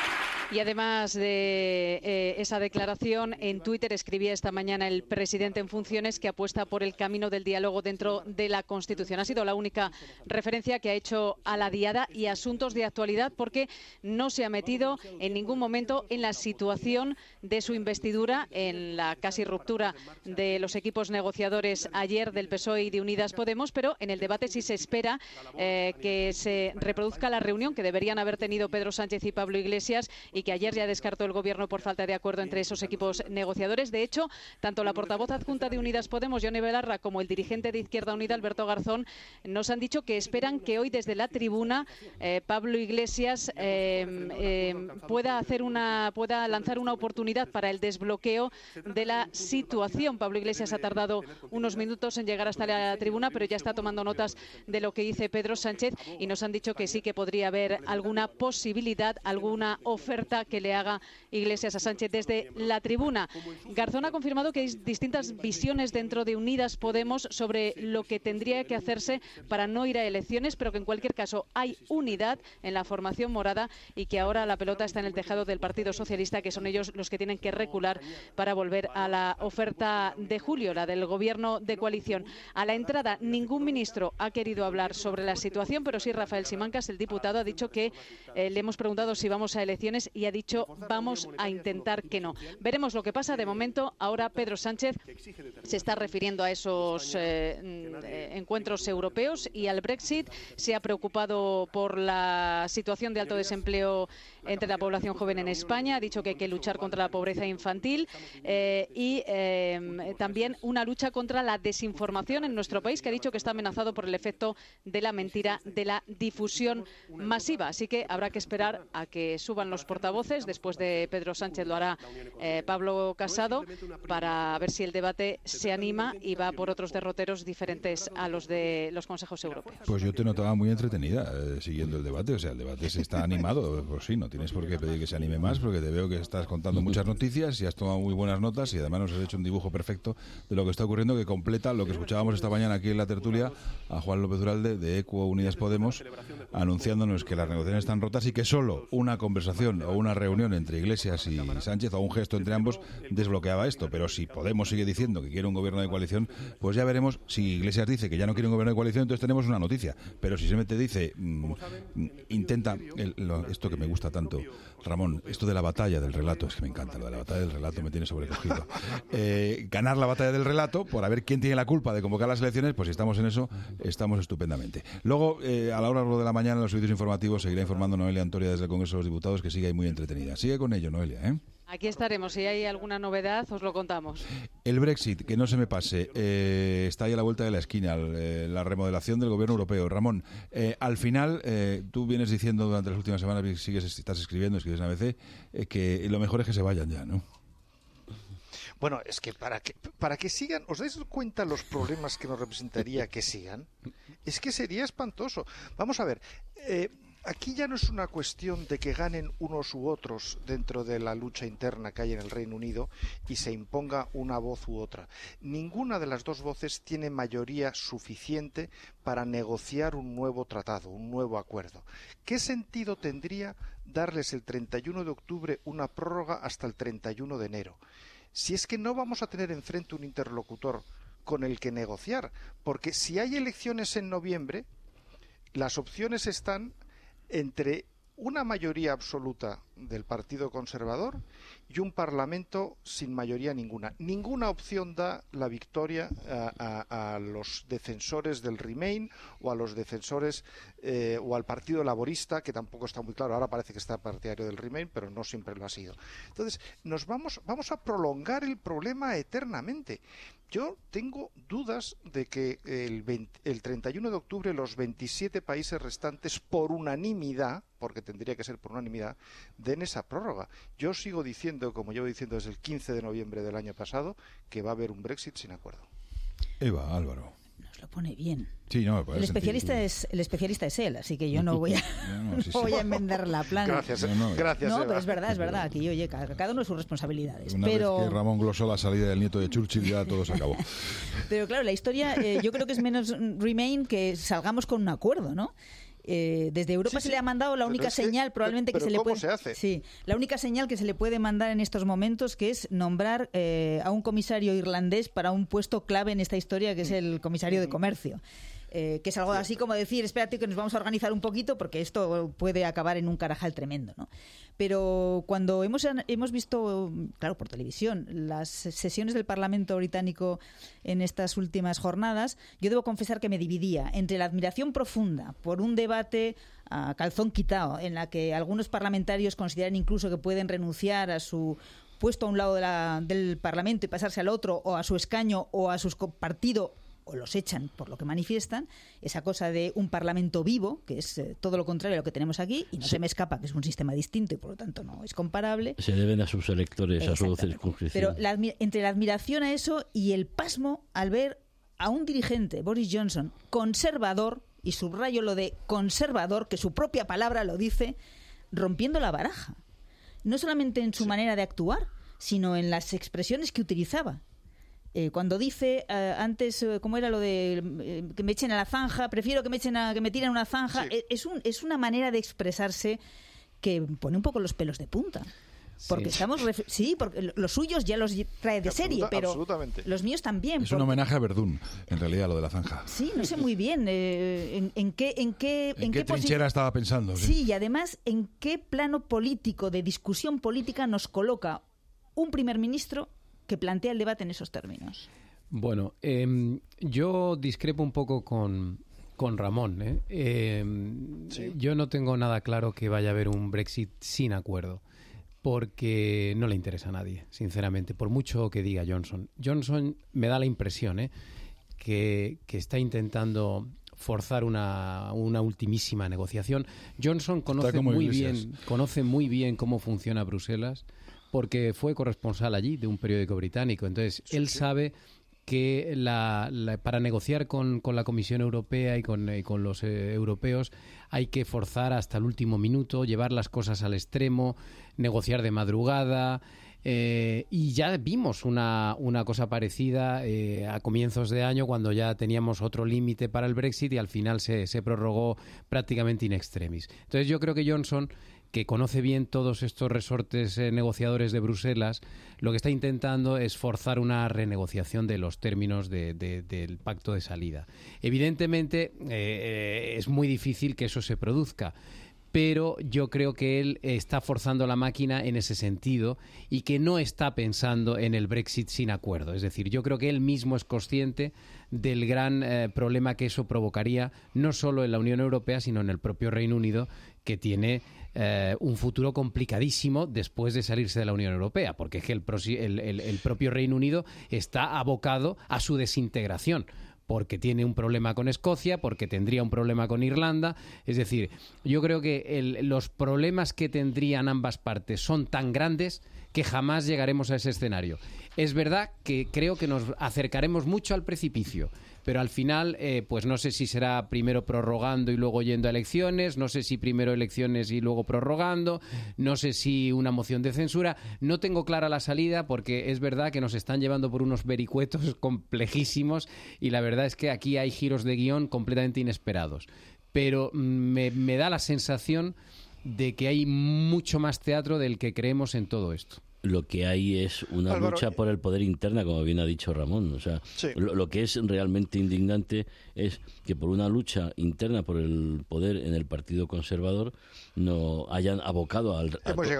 Y además de esa declaración, en Twitter escribía esta mañana el presidente en funciones que apuesta por el camino del diálogo dentro de la Constitución. Ha sido la única referencia que ha hecho a la diada y asuntos de actualidad, porque no se ha metido en ningún momento en la situación de su investidura, en la casi ruptura de los equipos negociadores ayer del PSOE y de Unidas Podemos, pero en el debate sí se espera que se reproduzca la reunión que deberían haber tenido Pedro Sánchez y Pablo Iglesias, y que ayer ya descartó el Gobierno por falta de acuerdo entre esos equipos negociadores. De hecho, tanto la portavoz adjunta de Unidas Podemos, Yone Belarra, como el dirigente de Izquierda Unida, Alberto Garzón, nos han dicho que esperan que hoy desde la tribuna Pablo Iglesias pueda lanzar una oportunidad para el desbloqueo de la situación. Pablo Iglesias ha tardado unos minutos en llegar hasta la tribuna, pero ya está tomando notas de lo que dice Pedro Sánchez, y nos han dicho que sí que podría haber alguna posibilidad, alguna oferta que le haga Iglesias a Sánchez desde la tribuna. Garzón ha confirmado que hay distintas visiones dentro de Unidas Podemos sobre lo que tendría que hacerse para no ir a elecciones, pero que en cualquier caso hay unidad en la formación morada y que ahora la pelota está en el tejado del Partido Socialista, que son ellos los que tienen que recular para volver a la oferta de julio, la del Gobierno de coalición. A la entrada, ningún ministro ha querido hablar sobre la situación, pero sí Rafael Simancas, el diputado, ha dicho que le hemos preguntado si vamos a elecciones y ha dicho vamos a intentar que no. Veremos lo que pasa. De momento, ahora Pedro Sánchez se está refiriendo a esos encuentros europeos y al Brexit. Se ha preocupado por la situación de alto desempleo entre la población joven en España. Ha dicho que hay que luchar contra la pobreza infantil y también una lucha contra la desinformación en nuestro país, que ha dicho que está amenazado por el efecto de la mentira, de la difusión masiva. Así que habrá que esperar a que suban los portavoces. Después de Pedro Sánchez lo hará Pablo Casado, para ver si el debate se anima y va por otros derroteros diferentes a los de los consejos europeos. Pues yo te notaba muy entretenida siguiendo el debate. O sea, el debate se está animado por sí. No tienes por qué pedir que se anime más, porque te veo que estás contando muchas noticias y has tomado muy buenas notas, y además nos has hecho un dibujo perfecto de lo que está ocurriendo, que completa lo que escuchábamos esta mañana aquí en la tertulia a Juan López Uralde de Equo Unidas Podemos, anunciándonos que las negociaciones están rotas y que solo una conversación o una reunión entre Iglesias y Sánchez, o un gesto entre ambos, desbloqueaba esto. Pero si Podemos sigue diciendo que quiere un gobierno de coalición, pues ya veremos. Si Iglesias dice que ya no quiere un gobierno de coalición, entonces tenemos una noticia. Pero si simplemente dice, intenta, esto que me gusta tanto, Ramón, esto de la batalla del relato, es que me encanta, lo de la batalla del relato me tiene sobrecogido. Ganar la batalla del relato, por a ver quién tiene la culpa de convocar las elecciones, pues si estamos en eso, estamos estupendamente. Luego, a la hora de la mañana, en los servicios informativos, seguirá informando Noelia Antoria desde el Congreso de los Diputados, que sigue ahí muy entretenida. Sigue con ello, Noelia, ¿eh? Aquí estaremos. Si hay alguna novedad, os lo contamos. El Brexit, que no se me pase, está ahí a la vuelta de la esquina, la remodelación del gobierno europeo. Ramón, al final, tú vienes diciendo durante las últimas semanas, estás escribiendo, escribes en ABC, que lo mejor es que se vayan ya, ¿no? Bueno, es que para que sigan, ¿os dais cuenta los problemas que nos representaría que sigan? Es que sería espantoso. Vamos a ver, aquí ya no es una cuestión de que ganen unos u otros dentro de la lucha interna que hay en el Reino Unido y se imponga una voz u otra. Ninguna de las dos voces tiene mayoría suficiente para negociar un nuevo tratado, un nuevo acuerdo. ¿Qué sentido tendría darles el 31 de octubre una prórroga hasta el 31 de enero? Si es que no vamos a tener enfrente un interlocutor con el que negociar, porque si hay elecciones en noviembre, las opciones están entre una mayoría absoluta del Partido Conservador y un Parlamento sin mayoría ninguna. Ninguna opción da la victoria a los defensores del Remain o a los defensores o al Partido Laborista, que tampoco está muy claro. Ahora parece que está partidario del Remain, pero no siempre lo ha sido. Entonces, vamos a prolongar el problema eternamente. Yo tengo dudas de que el 31 de octubre los 27 países restantes, por unanimidad, porque tendría que ser por unanimidad, den esa prórroga. Yo sigo diciendo, como llevo diciendo desde el 15 de noviembre del año pasado, que va a haber un Brexit sin acuerdo. Eva, Álvaro. Nos lo pone bien. Sí, no, el especialista es él, así que yo no voy a voy a enmendar la plana. Gracias, gracias. No, Eva. pero es verdad, aquí oye, cada uno sus responsabilidades. Una vez que Ramón glosó la salida del nieto de Churchill, ya todo se acabó. Pero claro, la historia yo creo que es menos Remain que salgamos con un acuerdo, ¿no? Desde Europa se le ha mandado la única señal probablemente que se le puede... ¿Cómo se hace? Sí, la única señal que se le puede mandar en estos momentos, que es nombrar a un comisario irlandés para un puesto clave en esta historia, que es el comisario de Comercio. Que es algo así como decir, espérate que nos vamos a organizar un poquito porque esto puede acabar en un carajal tremendo, ¿no? Pero cuando hemos visto, claro, por televisión, las sesiones del Parlamento británico en estas últimas jornadas, yo debo confesar que me dividía entre la admiración profunda por un debate a calzón quitado, en la que algunos parlamentarios consideran incluso que pueden renunciar a su puesto a un lado del Parlamento y pasarse al otro, o a su escaño o a su partido, o los echan por lo que manifiestan, esa cosa de un parlamento vivo, que es todo lo contrario a lo que tenemos aquí, y no se me escapa que es un sistema distinto y por lo tanto no es comparable. Se deben a sus electores, a su circunscripción. Pero entre la admiración a eso y el pasmo al ver a un dirigente, Boris Johnson, conservador, y subrayo lo de conservador, que su propia palabra lo dice, rompiendo la baraja. No solamente en su manera de actuar, sino en las expresiones que utilizaba. Cuando dice antes, ¿cómo era lo de que me echen a la zanja? Prefiero que me tiren a una zanja. Sí. Es una manera de expresarse que pone un poco los pelos de punta. Porque porque los suyos ya los trae de serie, pero los míos también. Es un homenaje a Verdún, en realidad, lo de la zanja. Sí, no sé muy bien en qué trinchera estaba pensando. Sí, y además en qué plano político, de discusión política, nos coloca un primer ministro que plantea el debate en esos términos. Bueno, yo discrepo un poco con Ramón. Yo no tengo nada claro que vaya a haber un Brexit sin acuerdo, porque no le interesa a nadie, sinceramente, por mucho que diga Johnson. Johnson me da la impresión que está intentando forzar una ultimísima negociación. Johnson conoce muy bien cómo funciona Bruselas, porque fue corresponsal allí de un periódico británico. Entonces, él sabe que para negociar con la Comisión Europea y con los europeos hay que forzar hasta el último minuto, llevar las cosas al extremo, negociar de madrugada. Y ya vimos una cosa parecida a comienzos de año, cuando ya teníamos otro límite para el Brexit y al final se prorrogó prácticamente in extremis. Entonces, yo creo que Johnson, que conoce bien todos estos resortes negociadores de Bruselas, lo que está intentando es forzar una renegociación de los términos del pacto de salida. Evidentemente, es muy difícil que eso se produzca, pero yo creo que él está forzando la máquina en ese sentido y que no está pensando en el Brexit sin acuerdo. Es decir, yo creo que él mismo es consciente del gran problema que eso provocaría, no solo en la Unión Europea, sino en el propio Reino Unido, que tiene un futuro complicadísimo después de salirse de la Unión Europea, porque es que el propio Reino Unido está abocado a su desintegración, porque tiene un problema con Escocia, porque tendría un problema con Irlanda. Es decir, yo creo que los problemas que tendrían ambas partes son tan grandes que jamás llegaremos a ese escenario. Es verdad que creo que nos acercaremos mucho al precipicio, pero al final, pues no sé si será primero prorrogando y luego yendo a elecciones, no sé si primero elecciones y luego prorrogando, no sé si una moción de censura. No tengo clara la salida, porque es verdad que nos están llevando por unos vericuetos complejísimos y la verdad es que aquí hay giros de guión completamente inesperados. Pero me da la sensación de que hay mucho más teatro del que creemos en todo esto. Lo que hay es una Álvaro, lucha por el poder interna, como bien ha dicho Ramón. O sea, sí. Lo que es realmente indignante es que por una lucha interna por el poder en el Partido Conservador no hayan abocado al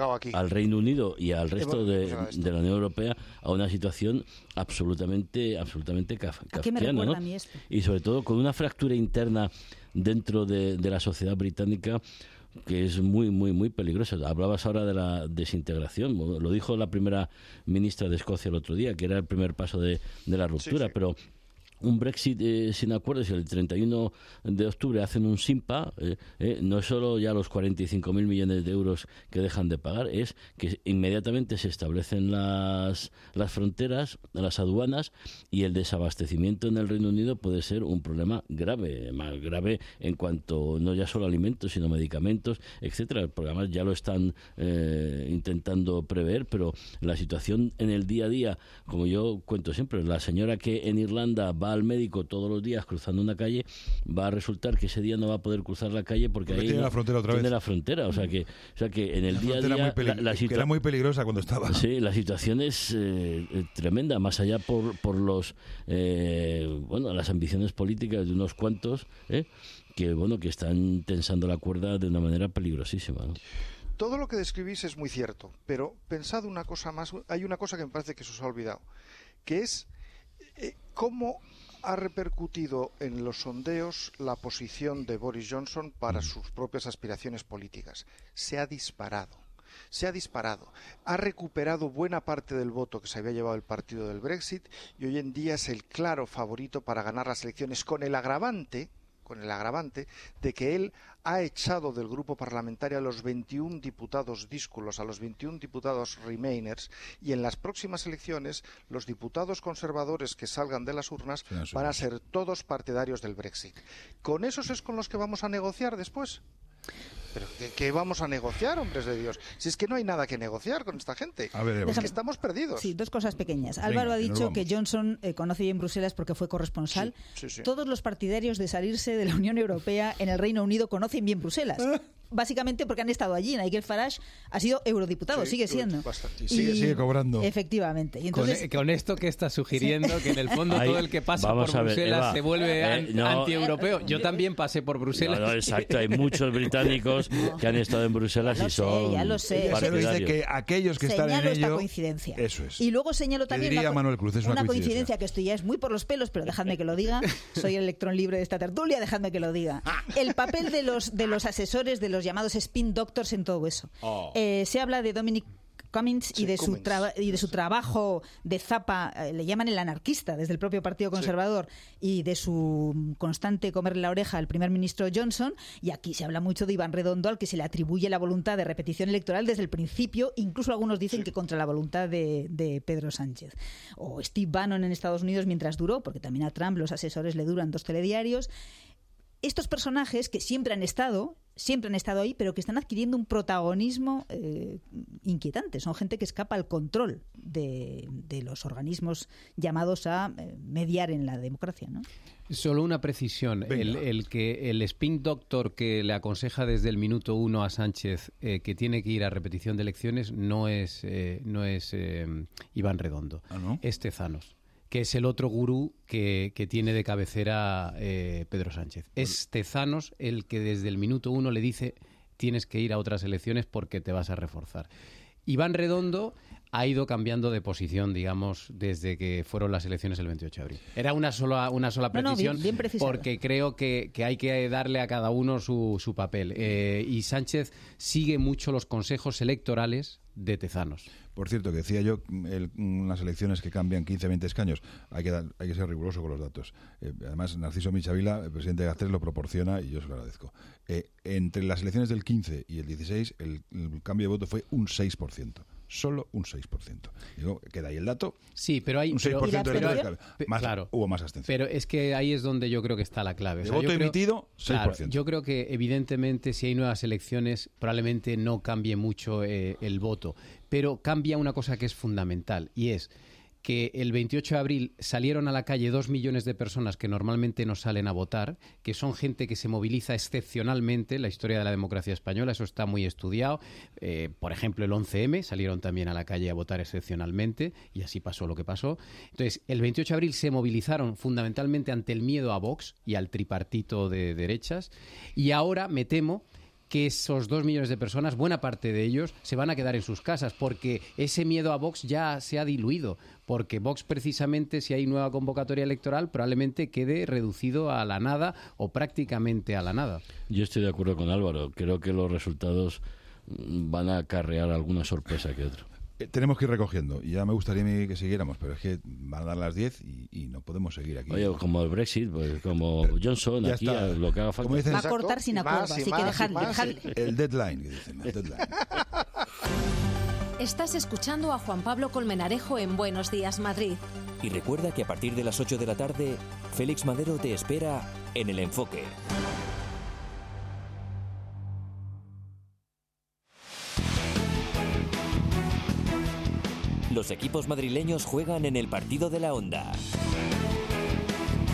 Reino Unido y al resto de la Unión Europea a una situación absolutamente kafkiana, ¿A qué me recuerda a mí esto? Y sobre todo con una fractura interna dentro de la sociedad británica que es muy, muy, muy peligrosa. Hablabas ahora de la desintegración. Lo dijo la primera ministra de Escocia el otro día, que era el primer paso de la ruptura, pero un Brexit sin acuerdos, y el 31 de octubre hacen un SIMPA, no es solo ya los 45.000 millones de euros que dejan de pagar, es que inmediatamente se establecen las fronteras, las aduanas, y el desabastecimiento en el Reino Unido puede ser un problema grave, más grave en cuanto no ya solo alimentos, sino medicamentos, etcétera, porque además ya lo están intentando prever, pero la situación en el día a día, como yo cuento siempre, la señora que en Irlanda va va al médico todos los días cruzando una calle, va a resultar que ese día no va a poder cruzar la calle porque ahí tiene la frontera otra vez. Tiene la frontera, o sea que en el día a día que era muy peligrosa cuando estaba. Sí, la situación es tremenda, más allá por los las ambiciones políticas de unos cuantos que están tensando la cuerda de una manera peligrosísima, ¿no? Todo lo que describís es muy cierto, pero pensad una cosa más, hay una cosa que me parece que se os ha olvidado, que es cómo ha repercutido en los sondeos la posición de Boris Johnson para sus propias aspiraciones políticas. Se ha disparado. Ha recuperado buena parte del voto que se había llevado el partido del Brexit y hoy en día es el claro favorito para ganar las elecciones, con el agravante de que él ha echado del grupo parlamentario a los 21 diputados díscolos, a los 21 diputados remainers, y en las próximas elecciones los diputados conservadores que salgan de las urnas van a ser todos partidarios del Brexit. ¿Con esos es con los que vamos a negociar después? ¿Pero qué vamos a negociar, hombres de Dios? Si es que no hay nada que negociar con esta gente. Es que estamos perdidos. Sí, dos cosas pequeñas. Álvaro ha dicho que Johnson conoce bien Bruselas porque fue corresponsal. Sí. Todos los partidarios de salirse de la Unión Europea en el Reino Unido conocen bien Bruselas. Básicamente porque han estado allí. Nigel Farage ha sido eurodiputado, sigue siendo. Y sigue cobrando. Efectivamente. Y entonces, con esto que está sugiriendo, que en el fondo todo el que pasa por Bruselas se vuelve anti-europeo. Yo también pasé por Bruselas. No, exacto, hay muchos británicos que han estado en Bruselas y son ya lo sé. Dice que aquellos que están en ello... esta coincidencia. Eso es. Y luego señalo también Manuel Cruz, es una coincidencia que esto ya es muy por los pelos, pero dejadme que lo diga. Soy el electrón libre de esta tertulia, dejadme que lo diga. El papel de los asesores, de los llamados spin doctors en todo eso. Se habla de Dominic Cummings y de su trabajo de zapa, le llaman el anarquista desde el propio Partido Conservador, y de su constante comerle la oreja al primer ministro Johnson. Y aquí se habla mucho de Iván Redondo, al que se le atribuye la voluntad de repetición electoral desde el principio, incluso algunos dicen que contra la voluntad de Pedro Sánchez. O Steve Bannon en Estados Unidos mientras duró, porque también a Trump los asesores le duran 2 telediarios. Estos personajes que siempre han estado ahí, pero que están adquiriendo un protagonismo inquietante. Son gente que escapa al control de los organismos llamados a mediar en la democracia, ¿no? Solo una precisión. El spin doctor que le aconseja desde el minuto 1 a Sánchez que tiene que ir a repetición de elecciones no es Iván Redondo, ¿no? Es Tezanos, que es el otro gurú que tiene de cabecera Pedro Sánchez. Es Tezanos el que desde el minuto 1 le dice: tienes que ir a otras elecciones porque te vas a reforzar. Iván Redondo ha ido cambiando de posición, digamos, desde que fueron las elecciones el 28 de abril. Era una sola precisión, bien porque creo que hay que darle a cada uno su papel. Y Sánchez sigue mucho los consejos electorales de Tezanos. Por cierto, que decía yo, unas elecciones que cambian 15-20 escaños, hay que ser riguroso con los datos. Además, Narciso Michavila, el presidente de Gaztel, lo proporciona y yo se lo agradezco. Entre las elecciones del 15 y el 16, el cambio de voto fue un 6%. Solo un 6%. Digo, queda ahí el dato. Sí, pero hay un 6% claro, hubo más abstención. Pero es que ahí es donde yo creo que está la clave. De voto emitido, 6%. Claro, yo creo que evidentemente si hay nuevas elecciones probablemente no cambie mucho el voto, pero cambia una cosa que es fundamental, y es que el 28 de abril salieron a la calle 2 millones de personas que normalmente no salen a votar, que son gente que se moviliza excepcionalmente en la historia de la democracia española, eso está muy estudiado. Por ejemplo, el 11M salieron también a la calle a votar excepcionalmente y así pasó lo que pasó. Entonces, el 28 de abril se movilizaron fundamentalmente ante el miedo a Vox y al tripartito de derechas, y ahora me temo que esos 2 millones de personas, buena parte de ellos, se van a quedar en sus casas, porque ese miedo a Vox ya se ha diluido, porque Vox precisamente, si hay nueva convocatoria electoral, probablemente quede reducido a la nada o prácticamente a la nada. Yo estoy de acuerdo con Álvaro, creo que los resultados van a acarrear alguna sorpresa que otra. Tenemos que ir recogiendo. Ya me gustaría que siguiéramos, pero es que van a dar las 10 y no podemos seguir aquí. Oye, como el Brexit, pues como Johnson, ya aquí está. Lo que haga falta. Va a cortar sin acuerdo, así que dejadle. El deadline, que dicen, el deadline. Estás escuchando a Juan Pablo Colmenarejo en Buenos Días, Madrid. Y recuerda que a partir de las 8 de la tarde, Félix Madero te espera en El Enfoque. Los equipos madrileños juegan en el partido de la Onda.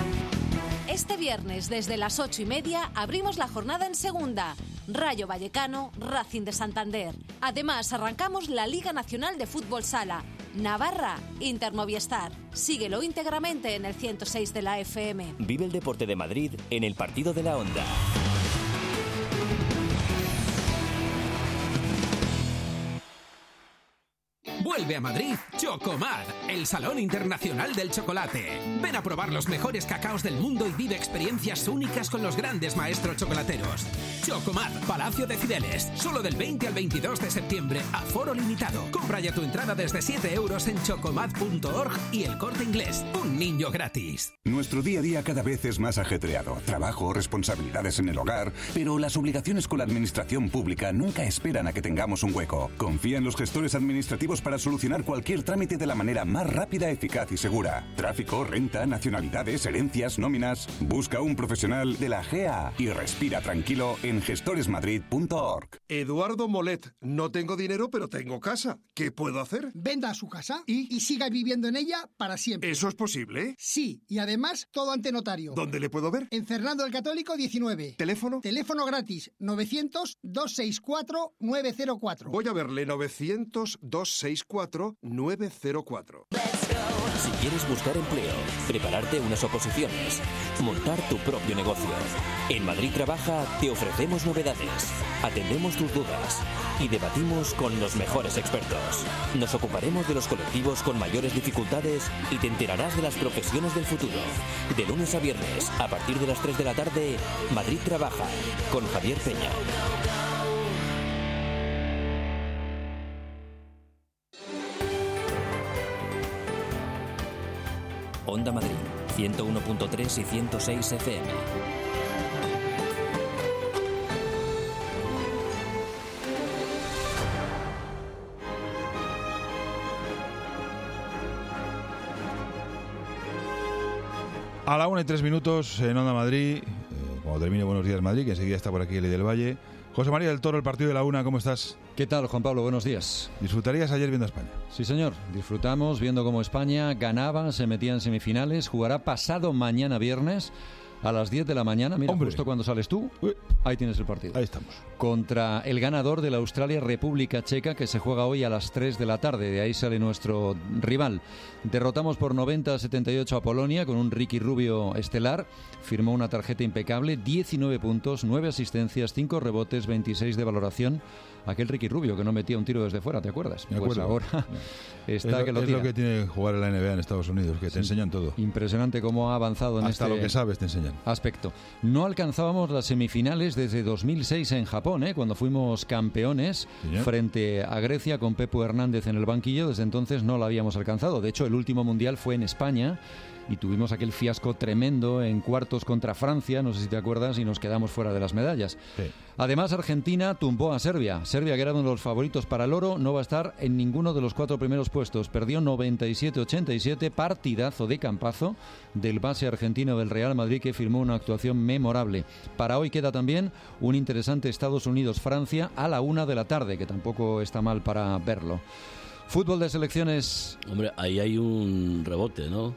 Este viernes, desde las 8:30, abrimos la jornada en segunda. Rayo Vallecano, Racing de Santander. Además, arrancamos la Liga Nacional de Fútbol Sala. Navarra, Inter Movistar. Síguelo íntegramente en el 106 de la FM. Vive el deporte de Madrid en el partido de la Onda. Vuelve a Madrid Chocomad, el Salón Internacional del Chocolate. Ven a probar los mejores cacaos del mundo y vive experiencias únicas con los grandes maestros chocolateros. Chocomad, Palacio de Cibeles, solo del 20 al 22 de septiembre, aforo limitado. Compra ya tu entrada desde 7 euros en chocomad.org y El Corte Inglés. Un niño gratis. Nuestro día a día cada vez es más ajetreado. Trabajo, responsabilidades en el hogar, pero las obligaciones con la administración pública nunca esperan a que tengamos un hueco. Confía en los gestores administrativos para solucionar cualquier trámite de la manera más rápida, eficaz y segura. Tráfico, renta, nacionalidades, herencias, nóminas. Busca un profesional de la GEA y respira tranquilo en gestoresmadrid.org. Eduardo Molet, no tengo dinero pero tengo casa. ¿Qué puedo hacer? Venda su casa y siga viviendo en ella para siempre. ¿Eso es posible? Sí, y además todo ante notario. ¿Dónde le puedo ver? En Fernando el Católico 19. ¿Teléfono? Teléfono gratis, 900-264-904. Voy a verle, 900-264-904. Si quieres buscar empleo, prepararte unas oposiciones, montar tu propio negocio. En Madrid Trabaja te ofrecemos novedades, atendemos tus dudas y debatimos con los mejores expertos. Nos ocuparemos de los colectivos con mayores dificultades y te enterarás de las profesiones del futuro. De lunes a viernes, a partir de las 3 de la tarde, Madrid Trabaja, con Javier Peña. Onda Madrid, 101.3 y 106 FM. A la 1:03 en Onda Madrid, cuando termine Buenos Días Madrid, que enseguida está por aquí Eli del Valle. José María del Toro, el partido de la 1, ¿cómo estás? ¿Qué tal, Juan Pablo? Buenos días. ¿Disfrutarías ayer viendo a España? Sí, señor. Disfrutamos viendo cómo España ganaba, se metía en semifinales, jugará pasado mañana viernes a las 10 de la mañana. Mira, Hombre. Justo cuando sales tú, ahí tienes el partido. Ahí estamos. Contra el ganador de la Australia-República Checa, que se juega hoy a las 3 de la tarde. De ahí sale nuestro rival. Derrotamos por 90-78 a Polonia con un Ricky Rubio estelar. Firmó una tarjeta impecable, 19 puntos, 9 asistencias, 5 rebotes, 26 de valoración. Aquel Ricky Rubio que no metía un tiro desde fuera, ¿te acuerdas? Me acuerdo. Pues ahora está que lo tira. Es lo que tiene jugar en la NBA en Estados Unidos, que te enseñan todo. Impresionante cómo ha avanzado en Hasta este lo que sabes te enseñan. aspecto. No alcanzábamos las semifinales desde 2006 en Japón, cuando fuimos campeones frente a Grecia con Pepu Hernández en el banquillo. Desde entonces no la habíamos alcanzado. De hecho, el último mundial fue en España y tuvimos aquel fiasco tremendo en cuartos contra Francia, no sé si te acuerdas, y nos quedamos fuera de las medallas. Sí. Además, Argentina tumbó a Serbia. Serbia, que era uno de los favoritos para el oro, no va a estar en ninguno de los 4 primeros puestos. Perdió 97-87, partidazo de campazo del base argentino del Real Madrid, que firmó una actuación memorable. Para hoy queda también un interesante Estados Unidos-Francia a la 1 de la tarde, que tampoco está mal para verlo. Fútbol de selecciones. Hombre, ahí hay un rebote, ¿no?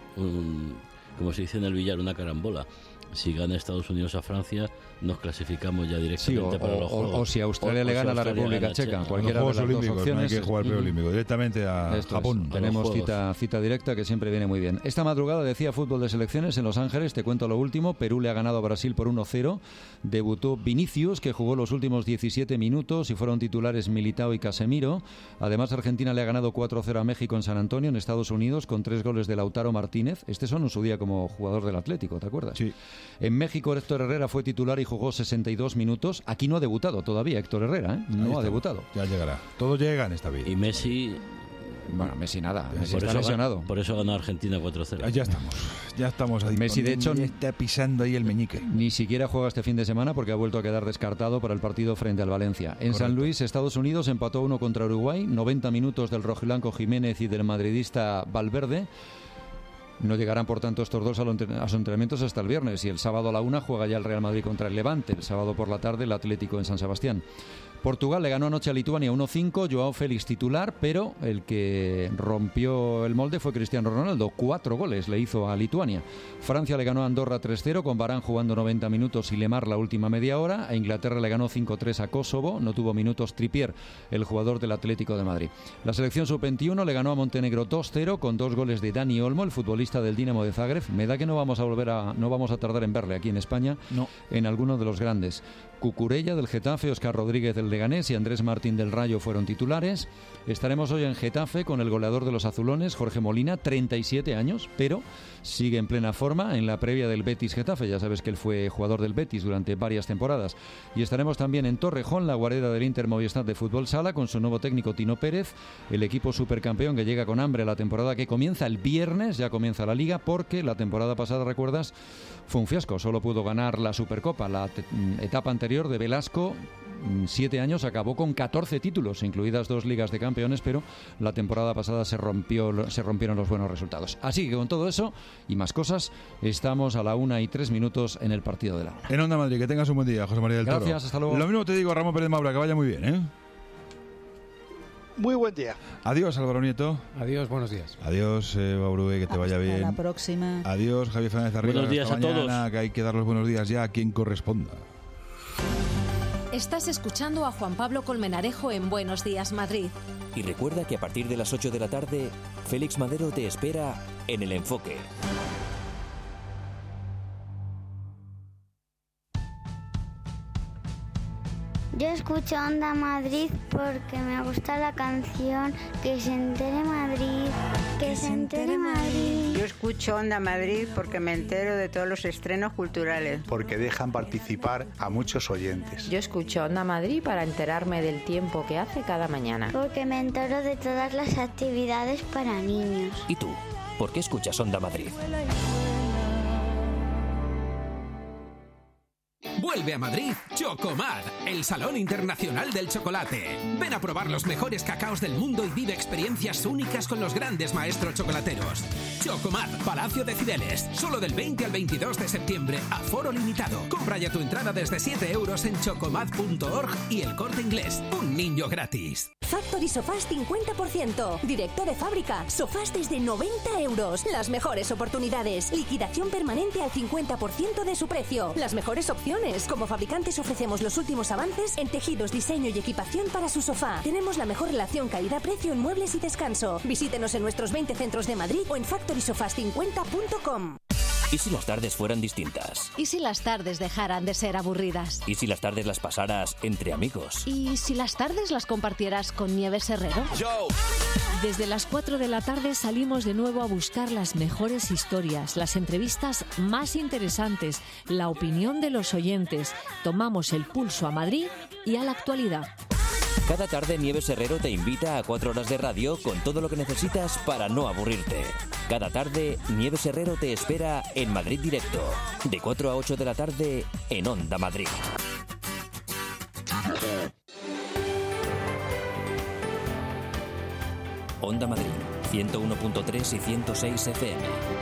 Como se dice en el billar, una carambola. Si gana Estados Unidos a Francia, nos clasificamos ya directamente para los Juegos. O si Australia le gana a la República Checa, cualquiera de las dos opciones. No hay que jugar preolímpico, directamente a Japón. Tenemos cita directa que siempre viene muy bien. Esta madrugada decía fútbol de selecciones en Los Ángeles, te cuento lo último. Perú le ha ganado a Brasil por 1-0. Debutó Vinicius, que jugó los últimos 17 minutos y fueron titulares Militao y Casemiro. Además, Argentina le ha ganado 4-0 a México en San Antonio, en Estados Unidos, con 3 goles de Lautaro Martínez. Este son en su día como jugador del Atlético, ¿te acuerdas? Sí. En México, Héctor Herrera fue titular y jugó 62 minutos. Aquí no ha debutado todavía Héctor Herrera, No ha debutado. Ya llegará. Todo llega en esta vida. Y Messi... Bueno, Messi nada. Messi está lesionado. Por eso ganó Argentina 4-0. Ya estamos ahí. Messi, de hecho, está pisando ahí el meñique. Ni siquiera juega este fin de semana porque ha vuelto a quedar descartado para el partido frente al Valencia. En Correcto. San Luis, Estados Unidos, empató 1 contra Uruguay. 90 minutos del rojiblanco Jiménez y del madridista Valverde. No llegarán, por tanto, estos dos a los entrenamientos hasta el viernes, y el sábado a la 1 juega ya el Real Madrid contra el Levante, el sábado por la tarde el Atlético en San Sebastián. Portugal le ganó anoche a Lituania 1-5, Joao Félix titular, pero el que rompió el molde fue Cristiano Ronaldo, 4 goles le hizo a Lituania. Francia le ganó a Andorra 3-0, con Varane jugando 90 minutos y Lemar la última media hora. A Inglaterra le ganó 5-3 a Kosovo, no tuvo minutos Trippier, el jugador del Atlético de Madrid. La selección sub-21 le ganó a Montenegro 2-0, con 2 goles de Dani Olmo, el futbolista del Dinamo de Zagreb. Me da que no vamos a tardar en verle aquí en España, en alguno de los grandes. Cucurella del Getafe, Óscar Rodríguez del Leganés y Andrés Martín del Rayo fueron titulares. Estaremos hoy en Getafe con el goleador de los azulones, Jorge Molina, 37 años, pero sigue en plena forma en la previa del Betis Getafe. Ya sabes que él fue jugador del Betis durante varias temporadas. Y estaremos también en Torrejón, la guarida del Inter Movistar de Fútbol Sala, con su nuevo técnico Tino Pérez, el equipo supercampeón que llega con hambre a la temporada que comienza el viernes. Ya comienza la Liga, porque la temporada pasada, ¿recuerdas?, fue un fiasco. Solo pudo ganar la Supercopa. La etapa anterior de Velasco, 7 años, acabó con 14 títulos, incluidas 2 Ligas de Campeones, pero la temporada pasada se rompieron los buenos resultados. Así que con todo eso y más cosas, estamos a la 1:03 en el partido de la 1. En Onda Madrid, que tengas un buen día, José María del Toro. Gracias, hasta luego. Lo mismo te digo, Ramón Pérez Maura, que vaya muy bien, ¿eh? Muy buen día. Adiós, Álvaro Nieto. Adiós, buenos días. Adiós, Baurue, que te vaya bien. Hasta la próxima. Adiós, Javier Fernández Arriba. Buenos días hasta a mañana, todos. Que hay que dar los buenos días ya a quien corresponda. Estás escuchando a Juan Pablo Colmenarejo en Buenos Días, Madrid. Y recuerda que a partir de las 8 de la tarde, Félix Madero te espera en El Enfoque. Yo escucho Onda Madrid porque me gusta la canción Que se entere Madrid, que se entere Madrid. Yo escucho Onda Madrid porque me entero de todos los estrenos culturales. Porque dejan participar a muchos oyentes. Yo escucho Onda Madrid para enterarme del tiempo que hace cada mañana. Porque me entero de todas las actividades para niños. ¿Y tú? ¿Por qué escuchas Onda Madrid? Vuelve a Madrid Chocomad, el Salón Internacional del Chocolate. Ven a probar los mejores cacaos del mundo y vive experiencias únicas con los grandes maestros chocolateros. Chocomad, Palacio de Cibeles, solo del 20 al 22 de septiembre, aforo limitado. Compra ya tu entrada desde 7 euros en chocomad.org y El Corte Inglés. Un niño gratis. Factory Sofás 50%. Directo de fábrica. Sofás desde 90 euros. Las mejores oportunidades. Liquidación permanente al 50% de su precio. Las mejores opciones. Como fabricantes ofrecemos los últimos avances en tejidos, diseño y equipación para su sofá. Tenemos la mejor relación calidad-precio en muebles y descanso. Visítenos en nuestros 20 centros de Madrid o en factorysofas50.com. ¿Y si las tardes fueran distintas? ¿Y si las tardes dejaran de ser aburridas? ¿Y si las tardes las pasaras entre amigos? ¿Y si las tardes las compartieras con Nieves Herrero? Desde las 4 de la tarde salimos de nuevo a buscar las mejores historias, las entrevistas más interesantes, la opinión de los oyentes. Tomamos el pulso a Madrid y a la actualidad. Cada tarde Nieves Herrero te invita a 4 horas de radio con todo lo que necesitas para no aburrirte. Cada tarde Nieves Herrero te espera en Madrid Directo, de 4 a 8 de la tarde en Onda Madrid. Onda Madrid, 101.3 y 106 FM.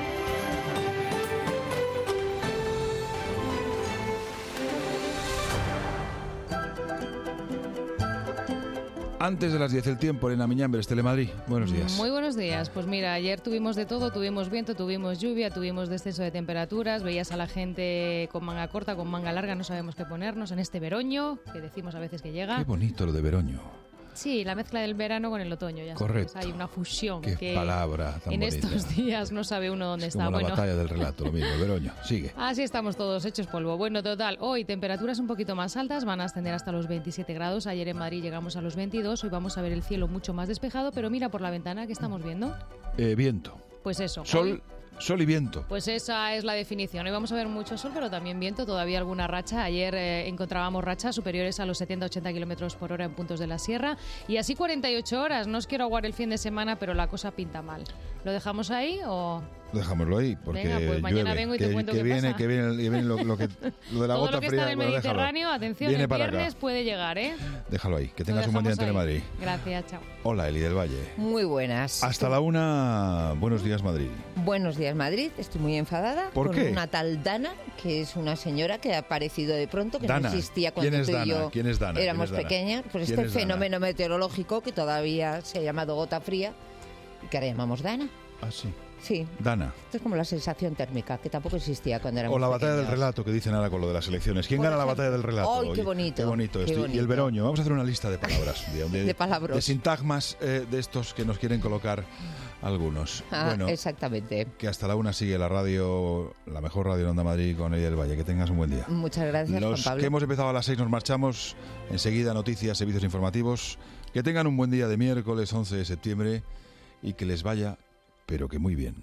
Antes de las 10 el tiempo, Elena Miñambres, Telemadrid. Buenos días. Muy buenos días. Pues mira, ayer tuvimos de todo, tuvimos viento, tuvimos lluvia, tuvimos descenso de temperaturas, veías a la gente con manga corta, con manga larga, no sabemos qué ponernos en este veroño, que decimos a veces que llega. Qué bonito lo de veroño. Sí, la mezcla del verano con el otoño, ya Correcto. sabes, hay una fusión. Qué que palabra tan en bonita. estos días no sabe uno dónde está. Como la batalla del relato, lo mismo, veroño, sigue. Así estamos todos hechos polvo. Bueno, total, hoy temperaturas un poquito más altas, van a ascender hasta los 27 grados. Ayer en Madrid llegamos a los 22, hoy vamos a ver el cielo mucho más despejado, pero mira por la ventana que estamos viendo. Viento. Pues eso. Sol y viento. Pues esa es la definición. Hoy vamos a ver mucho sol, pero también viento, todavía alguna racha. Ayer encontrábamos rachas superiores a los 70-80 kilómetros por hora en puntos de la sierra. Y así 48 horas. No os quiero aguar el fin de semana, pero la cosa pinta mal. ¿Lo dejamos ahí o...? Dejámoslo ahí, porque venga, pues mañana llueve, vengo y te cuento qué viene, pasa. que viene lo de la todo gota lo que fría. está en el Mediterráneo, atención, viene el para viernes acá. puede llegar, ¿eh? Déjalo ahí, que Lo tengas un buen día en dejamos ahí. Telemadrid. Gracias, chao. Hola, Eli del Valle. Muy buenas. Hasta la 1, buenos días, Madrid. Buenos días, Madrid. Estoy muy enfadada ¿Por con qué? una tal Dana, que es una señora que ha aparecido de pronto, que Dana. no existía cuando ¿Quién es tú y Dana? yo ¿Quién es Dana? éramos ¿Quién es Dana? pequeñas. Pues ¿Quién este es Dana? fenómeno meteorológico que todavía se ha llamado gota fría y que ahora llamamos Dana. Ah, sí. Sí. Dana. Esto es como la sensación térmica, que tampoco existía cuando éramos O la batalla del pequeños. relato que dicen ahora con lo de las elecciones. ¿Quién Por gana la ejemplo. batalla del relato? ¡Ay, qué bonito! Qué bonito Qué esto. Y bonito. el veroño. Vamos a hacer una lista de palabras. De palabros. De sintagmas de estos que nos quieren colocar algunos. Ah, bueno, exactamente. que hasta la 1 sigue la radio, la mejor radio en Onda Madrid con Eli del Valle. Que tengas un buen día. Muchas gracias, Juan Los Pablo. que hemos empezado a las 6 nos marchamos. Enseguida noticias, servicios informativos. Que tengan un buen día de miércoles 11 de septiembre y que les vaya, pero que muy bien.